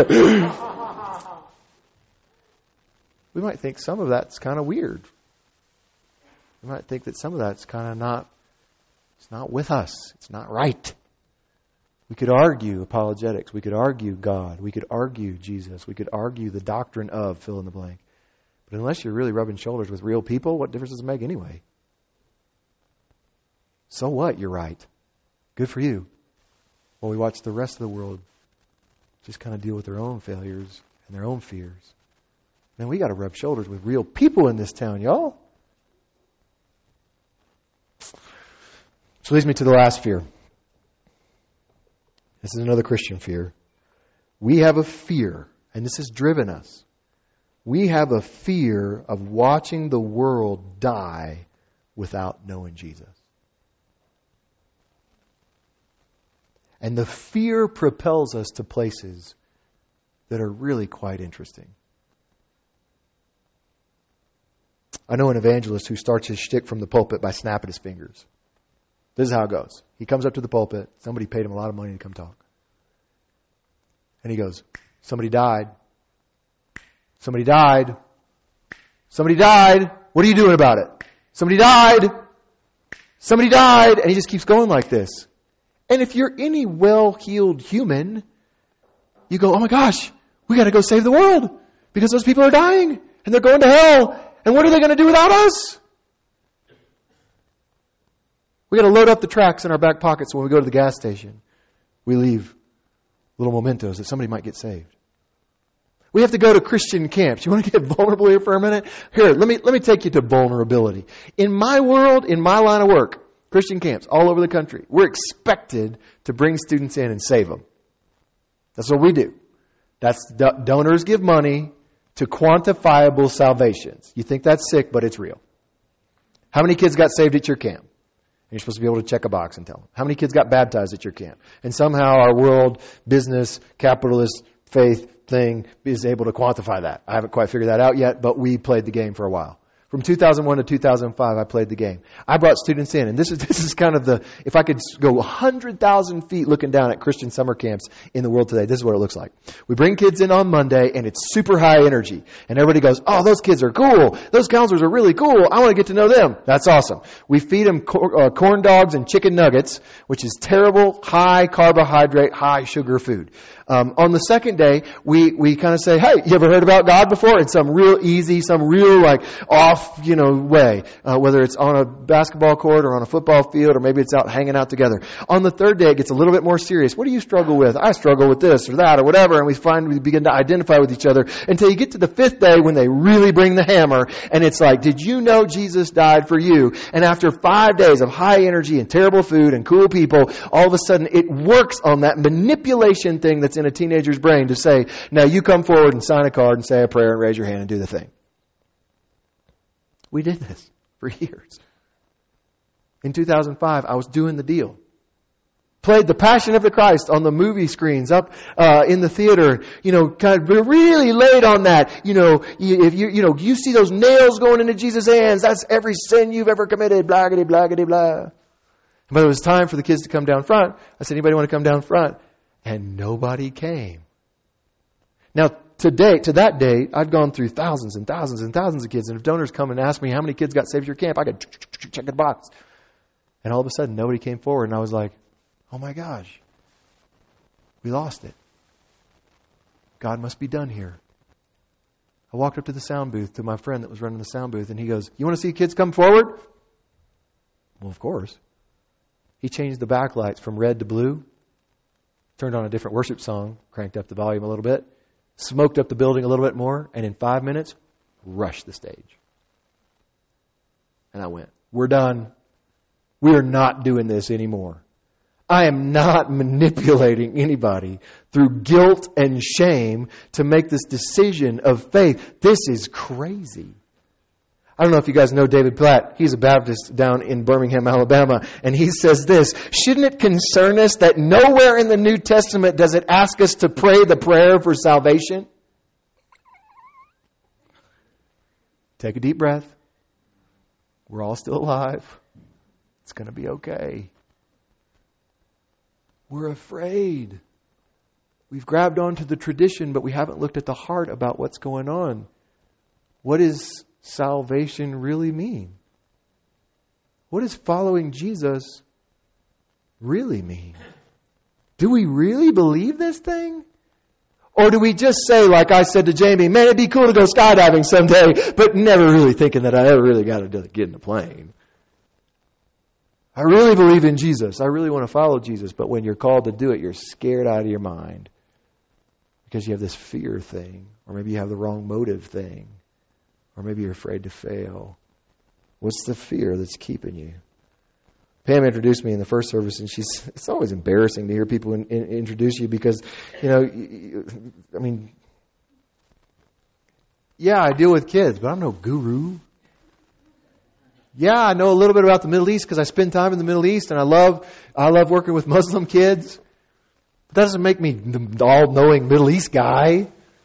We might think some of that's kind of weird. We might think that some of that's kind of not, it's not with us. It's not right. We could argue apologetics. We could argue God. We could argue Jesus. We could argue the doctrine of fill in the blank. But unless you're really rubbing shoulders with real people, what difference does it make anyway? So what? You're right. Good for you. Well, we watch the rest of the world just kind of deal with their own failures and their own fears. Man, we got to rub shoulders with real people in this town, y'all. Which leads me to the last fear. This is another Christian fear. We have a fear, and this has driven us. We have a fear of watching the world die without knowing Jesus. And the fear propels us to places that are really quite interesting. I know an evangelist who starts his shtick from the pulpit by snapping his fingers. This is how it goes. He comes up to the pulpit. Somebody paid him a lot of money to come talk. And he goes, somebody died. Somebody died. Somebody died. What are you doing about it? Somebody died. Somebody died. And he just keeps going like this. And if you're any well-heeled human, you go, oh my gosh, we got to go save the world because those people are dying and they're going to hell. And what are they going to do without us? We got to load up the tracts in our back pockets when we go to the gas station. We leave little mementos that somebody might get saved. We have to go to Christian camps. You want to get vulnerable here for a minute? Here, let me let me take you to vulnerability. In my world, in my line of work, Christian camps all over the country, we're expected to bring students in and save them. That's what we do. That's donors give money to quantifiable salvations. You think that's sick, but it's real. How many kids got saved at your camp? And you're supposed to be able to check a box and tell them. How many kids got baptized at your camp? And somehow our world, business, capitalist, faith thing is able to quantify that. I haven't quite figured that out yet, but we played the game for a while. From two thousand one to two thousand five, I played the game. I brought students in, and this is this is kind of the, if I could go one hundred thousand feet looking down at Christian summer camps in the world today, this is what it looks like. We bring kids in on Monday, and it's super high energy. And everybody goes, oh, those kids are cool. Those counselors are really cool. I want to get to know them. That's awesome. We feed them cor- uh, corn dogs and chicken nuggets, which is terrible, high carbohydrate, high sugar food. Um, on the second day, we, we kind of say, hey, you ever heard about God before? In some real easy, some real like off, you know, way. Uh, whether it's on a basketball court or on a football field or maybe it's out hanging out together. On the third day, it gets a little bit more serious. What do you struggle with? I struggle with this or that or whatever. And we find we begin to identify with each other until you get to the fifth day when they really bring the hammer. And it's like, did you know Jesus died for you? And after five days of high energy and terrible food and cool people, all of a sudden it works on that manipulation thing that's in a teenager's brain to say, now you come forward and sign a card and say a prayer and raise your hand and do the thing. We did this for years. In two thousand five, I was doing the deal. Played the Passion of the Christ on the movie screens up uh, in the theater. You know, kind of really laid on that. You know, if you you know you see those nails going into Jesus' hands, that's every sin you've ever committed. Blaggity, blaggity, blah. But it was time for the kids to come down front. I said, anybody want to come down front? And nobody came. Now, to date, to that date, I'd gone through thousands and thousands and thousands of kids. And if donors come and ask me how many kids got saved at your camp, I could check the box. And all of a sudden, nobody came forward. And I was like, oh my gosh, we lost it. God must be done here. I walked up to the sound booth to my friend that was running the sound booth, and he goes, you want to see kids come forward? Well, of course. He changed the backlights from red to blue, turned on a different worship song, cranked up the volume a little bit, smoked up the building a little bit more, and in five minutes, rushed the stage. And I went, we're done. We are not doing this anymore. I am not manipulating anybody through guilt and shame to make this decision of faith. This is crazy. I don't know if you guys know David Platt. He's a Baptist down in Birmingham, Alabama. And he says this, shouldn't it concern us that nowhere in the New Testament does it ask us to pray the prayer for salvation? Take a deep breath. We're all still alive. It's going to be okay. We're afraid. We've grabbed onto the tradition, but we haven't looked at the heart about what's going on. What does salvation really mean? What does following Jesus really mean? Do we really believe this thing? Or do we just say, like I said to Jamie, man, it'd be cool to go skydiving someday, but never really thinking that I ever really got to get in a plane? I really believe in Jesus. I really want to follow Jesus. But when you're called to do it, you're scared out of your mind. Because you have this fear thing. Or maybe you have the wrong motive thing. Or maybe you're afraid to fail. What's the fear that's keeping you? Pam introduced me in the first service, and she's, it's always embarrassing to hear people in, in, introduce you because, you know, you, I mean, yeah, I deal with kids, but I'm no guru. Yeah, I know a little bit about the Middle East because I spend time in the Middle East, and I love I love working with Muslim kids. But that doesn't make me the all-knowing Middle East guy.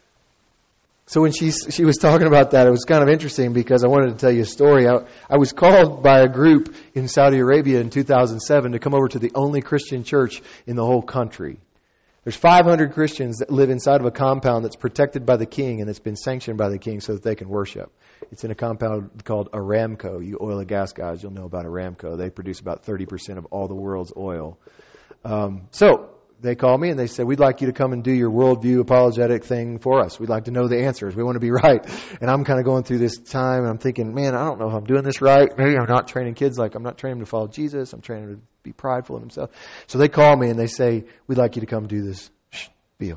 So when she she was talking about that, it was kind of interesting because I wanted to tell you a story. I, I was called by a group in Saudi Arabia in two thousand seven to come over to the only Christian church in the whole country. There's five hundred Christians that live inside of a compound that's protected by the king and that's been sanctioned by the king so that they can worship. It's in a compound called Aramco. You oil and gas guys, you'll know about Aramco. They produce about thirty percent of all the world's oil. Um, so they called me and they said, we'd like you to come and do your worldview apologetic thing for us. We'd like to know the answers. We want to be right. And I'm kind of going through this time and I'm thinking, man, I don't know if I'm doing this right. Maybe I'm not training kids like I'm not training them to follow Jesus. I'm training them to be prideful in themselves. So they call me and they say, we'd like you to come do this spiel.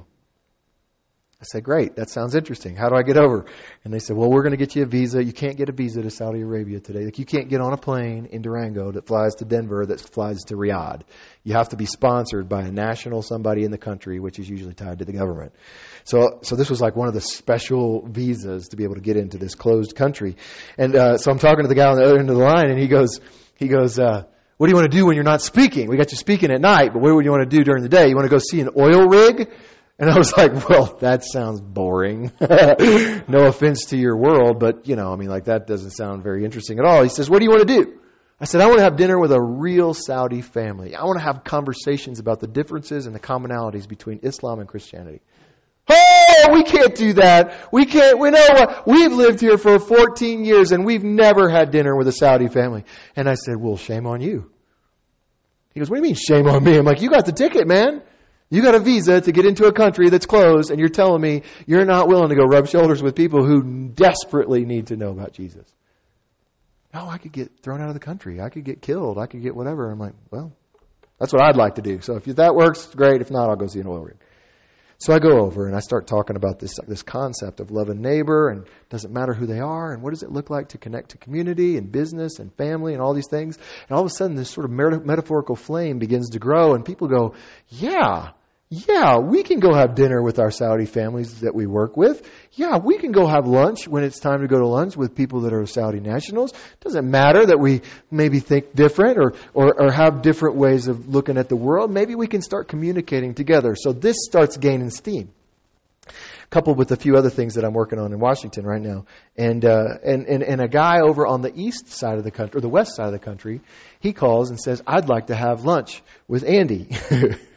I said, great, that sounds interesting. How do I get over? And they said, well, we're going to get you a visa. You can't get a visa to Saudi Arabia today. Like, you can't get on a plane in Durango that flies to Denver that flies to Riyadh. You have to be sponsored by a national somebody in the country, which is usually tied to the government. So so this was like one of the special visas to be able to get into this closed country. And uh, so I'm talking to the guy on the other end of the line, and he goes, he goes, uh, what do you want to do when you're not speaking? We got you speaking at night, but what do you want to do during the day? You want to go see an oil rig? And I was like, well, that sounds boring. No offense to your world, but, you know, I mean, like, that doesn't sound very interesting at all. He says, what do you want to do? I said, I want to have dinner with a real Saudi family. I want to have conversations about the differences and the commonalities between Islam and Christianity. Oh, we can't do that. We can't, we know what, we've lived here for fourteen years and we've never had dinner with a Saudi family. And I said, well, shame on you. He goes, what do you mean shame on me? I'm like, you got the ticket, man. You got a visa to get into a country that's closed, and you're telling me you're not willing to go rub shoulders with people who desperately need to know about Jesus. No, I could get thrown out of the country. I could get killed. I could get whatever. I'm like, well, that's what I'd like to do. So if that works, great. If not, I'll go see an oil rig. So I go over and I start talking about this this concept of love and neighbor, and doesn't matter who they are, and what does it look like to connect to community and business and family and all these things. And all of a sudden this sort of metaphorical flame begins to grow, and people go, yeah, yeah, we can go have dinner with our Saudi families that we work with. Yeah, we can go have lunch when it's time to go to lunch with people that are Saudi nationals. Doesn't matter that we maybe think different or, or, or have different ways of looking at the world. Maybe we can start communicating together. So this starts gaining steam, coupled with a few other things that I'm working on in Washington right now. And, uh, and, and, and a guy over on the east side of the country, or the west side of the country, he calls and says, I'd like to have lunch with Andy.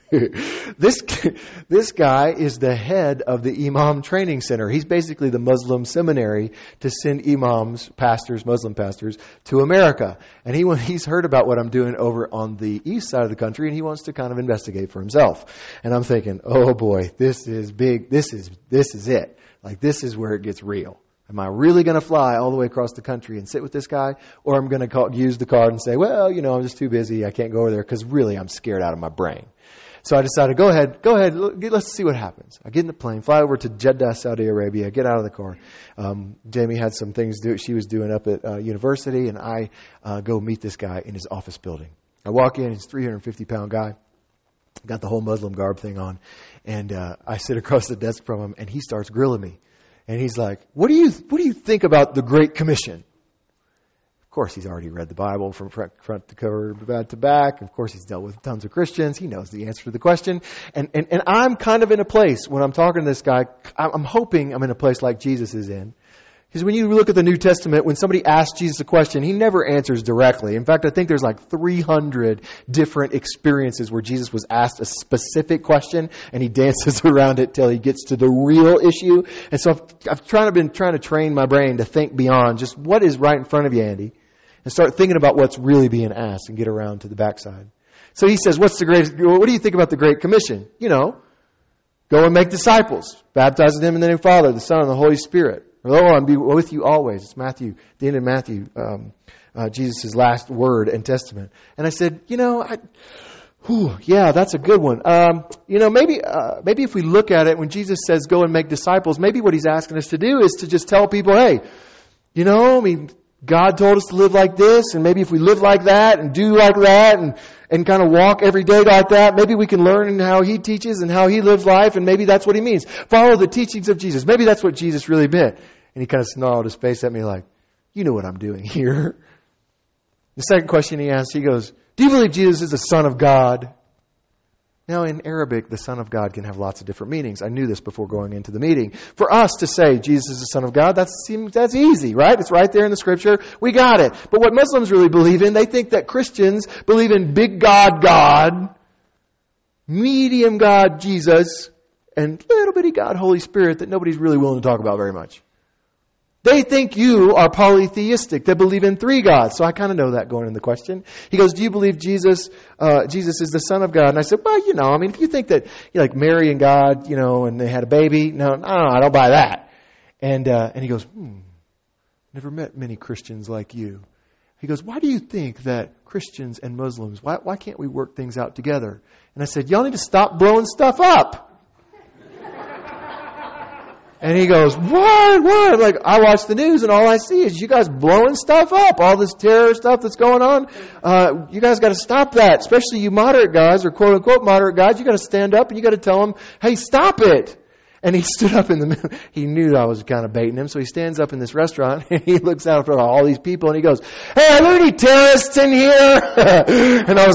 this this guy is the head of the Imam Training Center. He's basically the Muslim seminary to send imams, pastors, Muslim pastors, to America. And he he's heard about what I'm doing over on the east side of the country, and he wants to kind of investigate for himself. And I'm thinking, oh boy, this is big. This is this is it. Like, this is where it gets real. Am I really going to fly all the way across the country and sit with this guy? Or I'm going to call, use the card and say, well, you know, I'm just too busy. I can't go over there because really I'm scared out of my brain. So I decided, go ahead, go ahead. Let's see what happens. I get in the plane, fly over to Jeddah, Saudi Arabia, get out of the car. Um, Jamie had some things do, she was doing up at uh, university, and I uh, go meet this guy in his office building. I walk in, he's a three hundred fifty pound guy. Got the whole Muslim garb thing on. And uh, I sit across the desk from him, and he starts grilling me. And he's like, what do you what do you think about the Great Commission? Of course, he's already read the Bible from front, front to cover, back to back. Of course, he's dealt with tons of Christians. He knows the answer to the question. And, and, and I'm kind of in a place, when I'm talking to this guy, I'm hoping I'm in a place like Jesus is in. Because when you look at the New Testament, when somebody asks Jesus a question, he never answers directly. In fact, I think there's like three hundred different experiences where Jesus was asked a specific question and he dances around it till he gets to the real issue. And so I've, I've trying to been trying to train my brain to think beyond just what is right in front of you, Andy, and start thinking about what's really being asked and get around to the backside. So he says, what's the greatest, what do you think about the Great Commission? You know, go and make disciples, baptizing them in the name of the Father, the Son, and the Holy Spirit. Lo, I'll be with you always. It's Matthew, the end of Matthew, um, uh, Jesus' last word and testament. And I said, you know, I, whew, yeah, that's a good one. Um, you know, maybe, uh, maybe if we look at it, when Jesus says go and make disciples, maybe what he's asking us to do is to just tell people, hey, you know, I mean, God told us to live like this, and maybe if we live like that and do like that and, and kind of walk every day like that, maybe we can learn how he teaches and how he lives life, and maybe that's what he means. Follow the teachings of Jesus. Maybe that's what Jesus really meant. And he kind of snarled his face at me like, you know what I'm doing here. The second question he asked, he goes, do you believe Jesus is the Son of God? Now, in Arabic, the Son of God can have lots of different meanings. I knew this before going into the meeting. For us to say Jesus is the Son of God, that's, that's easy, right? It's right there in the Scripture. We got it. But what Muslims really believe in, they think that Christians believe in big God, God, medium God, Jesus, and little bitty God, Holy Spirit, that nobody's really willing to talk about very much. They think you are polytheistic. They believe in three gods. So I kind of know that going in the question. He goes, do you believe Jesus uh, Jesus is the Son of God? And I said, well, you know, I mean, if you think that, you know, like Mary and God, you know, and they had a baby, no, no, I don't buy that. And uh, and he goes, hmm, never met many Christians like you. He goes, why do you think that Christians and Muslims, why why can't we work things out together? And I said, y'all need to stop blowing stuff up. And he goes, what? What? I'm like, I watch the news and all I see is you guys blowing stuff up. All this terror stuff that's going on. Uh, you guys got to stop that. Especially you moderate guys or quote unquote moderate guys. You got to stand up and you got to tell them, hey, stop it. And he stood up in the middle. He knew I was kind of baiting him. So he stands up in this restaurant and he looks out for all these people and he goes, hey, are there any terrorists in here? And I was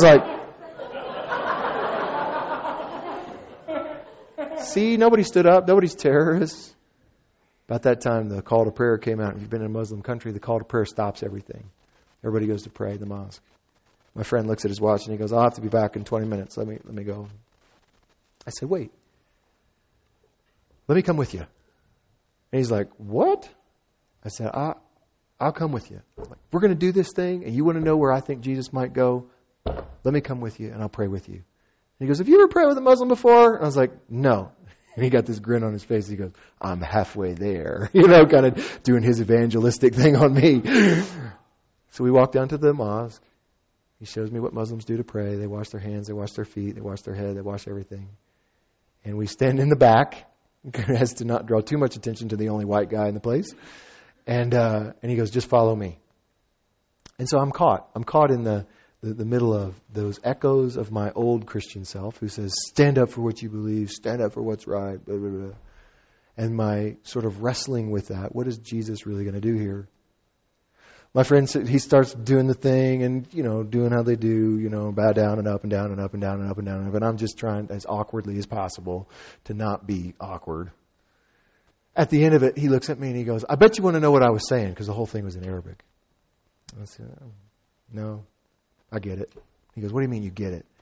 like, see, nobody stood up. Nobody's terrorists. About that time, the call to prayer came out. If you've been in a Muslim country, the call to prayer stops everything. Everybody goes to pray in the mosque. My friend looks at his watch and he goes, I'll have to be back in twenty minutes. Let me let me go. I said, wait. Let me come with you. And he's like, what? I said, I, I'll come with you. Like, we're going to do this thing, and you want to know where I think Jesus might go? Let me come with you, and I'll pray with you. And he goes, have you ever prayed with a Muslim before? And I was like, no. And he got this grin on his face. He goes, I'm halfway there. You know, kind of doing his evangelistic thing on me. So we walk down to the mosque. He shows me what Muslims do to pray. They wash their hands, they wash their feet, they wash their head, they wash everything. And we stand in the back, as to not draw too much attention to the only white guy in the place. And uh, and he goes, just follow me. And so I'm caught. I'm caught in the The, the middle of those echoes of my old Christian self who says, stand up for what you believe, stand up for what's right, blah, blah, blah. And my sort of wrestling with that. What is Jesus really going to do here? My friend, he starts doing the thing and, you know, doing how they do, you know, bow down and up and down and up and down and up and down. And up. And I'm just trying as awkwardly as possible to not be awkward. At the end of it, he looks at me and he goes, I bet you want to know what I was saying, because the whole thing was in Arabic. I said, no. I get it. He goes, what do you mean you get it?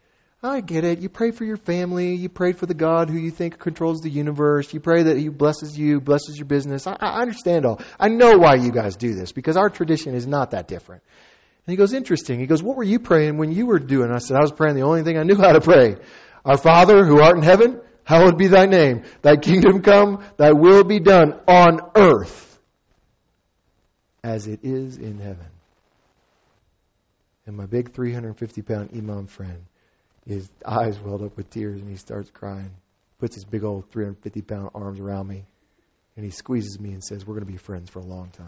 I get it. You pray for your family. You pray for the God who you think controls the universe. You pray that He blesses you, blesses your business. I, I understand all. I know why you guys do this, because our tradition is not that different. And he goes, interesting. He goes, what were you praying when you were doing? I said, I was praying the only thing I knew how to pray. Our Father who art in heaven, hallowed be thy name. Thy kingdom come, thy will be done on earth as it is in heaven. And my big three hundred fifty pound imam friend, his eyes welled up with tears and he starts crying. Puts his big old three hundred fifty pound arms around me and he squeezes me and says, we're going to be friends for a long time.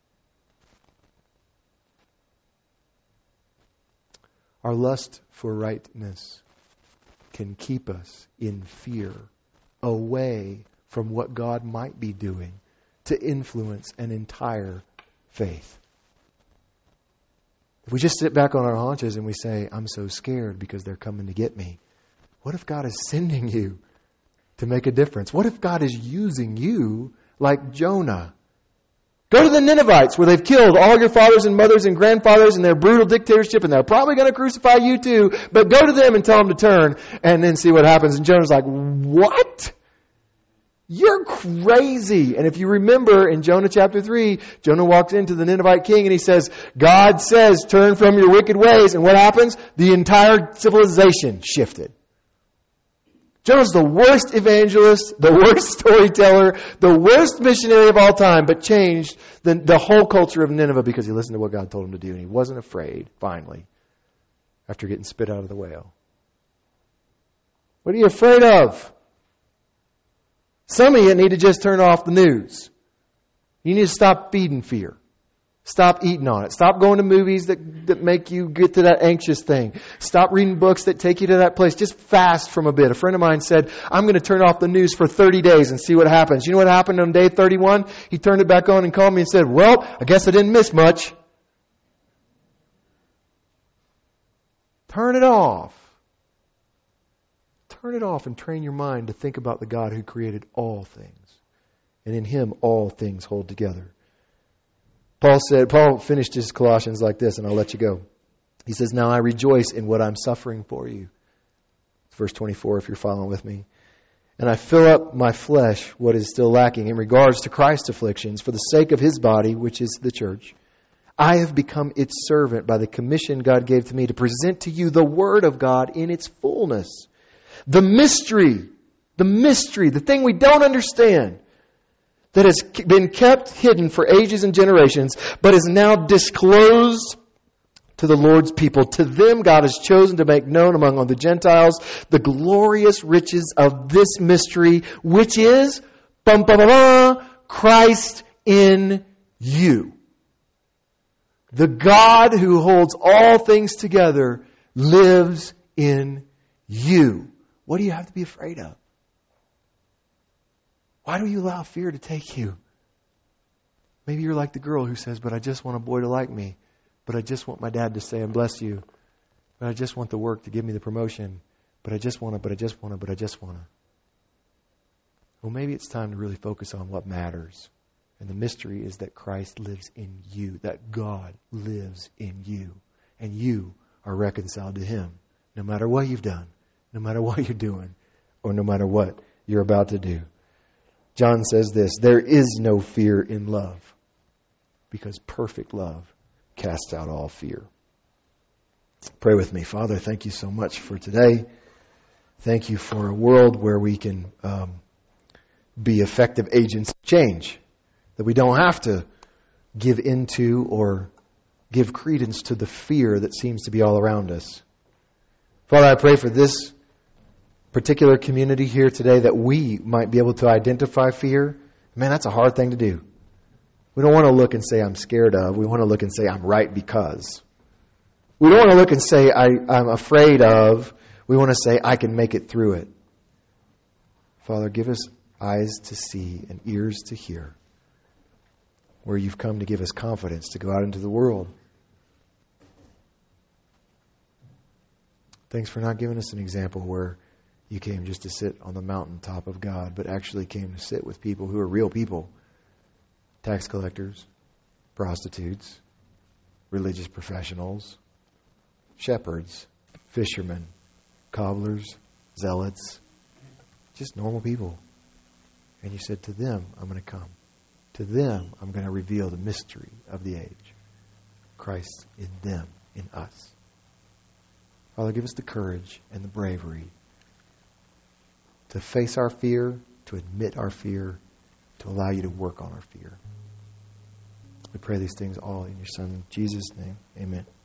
Our lust for rightness can keep us in fear, away from what God might be doing to influence an entire faith. If we just sit back on our haunches and we say, I'm so scared because they're coming to get me. What if God is sending you to make a difference? What if God is using you like Jonah? Go to the Ninevites where they've killed all your fathers and mothers and grandfathers in their brutal dictatorship and they're probably going to crucify you too. But go to them and tell them to turn and then see what happens. And Jonah's like, what? You're crazy. And if you remember in Jonah chapter three, Jonah walks into the Ninevite king and he says, God says, turn from your wicked ways. And what happens? The entire civilization shifted. Jonah's the worst evangelist, the worst storyteller, the worst missionary of all time, but changed the, the whole culture of Nineveh because he listened to what God told him to do. And he wasn't afraid, finally, after getting spit out of the whale. What are you afraid of? Some of you need to just turn off the news. You need to stop feeding fear. Stop eating on it. Stop going to movies that, that make you get to that anxious thing. Stop reading books that take you to that place. Just fast from a bit. A friend of mine said, I'm going to turn off the news for thirty days and see what happens. You know what happened on day thirty-one? He turned it back on and called me and said, well, I guess I didn't miss much. Turn it off. Turn it off and train your mind to think about the God who created all things. And in Him, all things hold together. Paul said, Paul finished his Colossians like this, and I'll let you go. He says, now I rejoice in what I'm suffering for you. It's verse twenty-four, if you're following with me. And I fill up my flesh what is still lacking in regards to Christ's afflictions for the sake of His body, which is the church. I have become its servant by the commission God gave to me to present to you the Word of God in its fullness. The mystery, the mystery, the thing we don't understand, that has been kept hidden for ages and generations, but is now disclosed to the Lord's people. To them God has chosen to make known among all the Gentiles the glorious riches of this mystery, which is bum, bum, bum, bum, Christ in you. The God who holds all things together lives in you. What do you have to be afraid of? Why do you allow fear to take you? Maybe you're like the girl who says, but I just want a boy to like me. But I just want my dad to say, and bless you. But I just want the work to give me the promotion. But I just want to, but I just want to, but I just want to. Well, maybe it's time to really focus on what matters. And the mystery is that Christ lives in you. That God lives in you. And you are reconciled to Him. No matter what you've done. No matter what you're doing. Or no matter what you're about to do. John says this, there is no fear in love, because perfect love casts out all fear. Pray with me. Father, thank you so much for today. Thank you for a world where we can um, be effective agents of change, that we don't have to give into or give credence to the fear that seems to be all around us. Father, I pray for this particular community here today that we might be able to identify fear. Man, that's a hard thing to do. We don't want to look and say, I'm scared of. We want to look and say, I'm right because. We don't want to look and say, I, I'm afraid of. We want to say, I can make it through it. Father, give us eyes to see and ears to hear where you've come to give us confidence to go out into the world. Thanks for not giving us an example where you came just to sit on the mountaintop of God, but actually came to sit with people who are real people. Tax collectors, prostitutes, religious professionals, shepherds, fishermen, cobblers, zealots, just normal people. And you said, to them, I'm going to come. To them, I'm going to reveal the mystery of the age. Christ in them, in us. Father, give us the courage and the bravery to face our fear, to admit our fear, to allow you to work on our fear. We pray these things all in your Son, Jesus' name. Amen.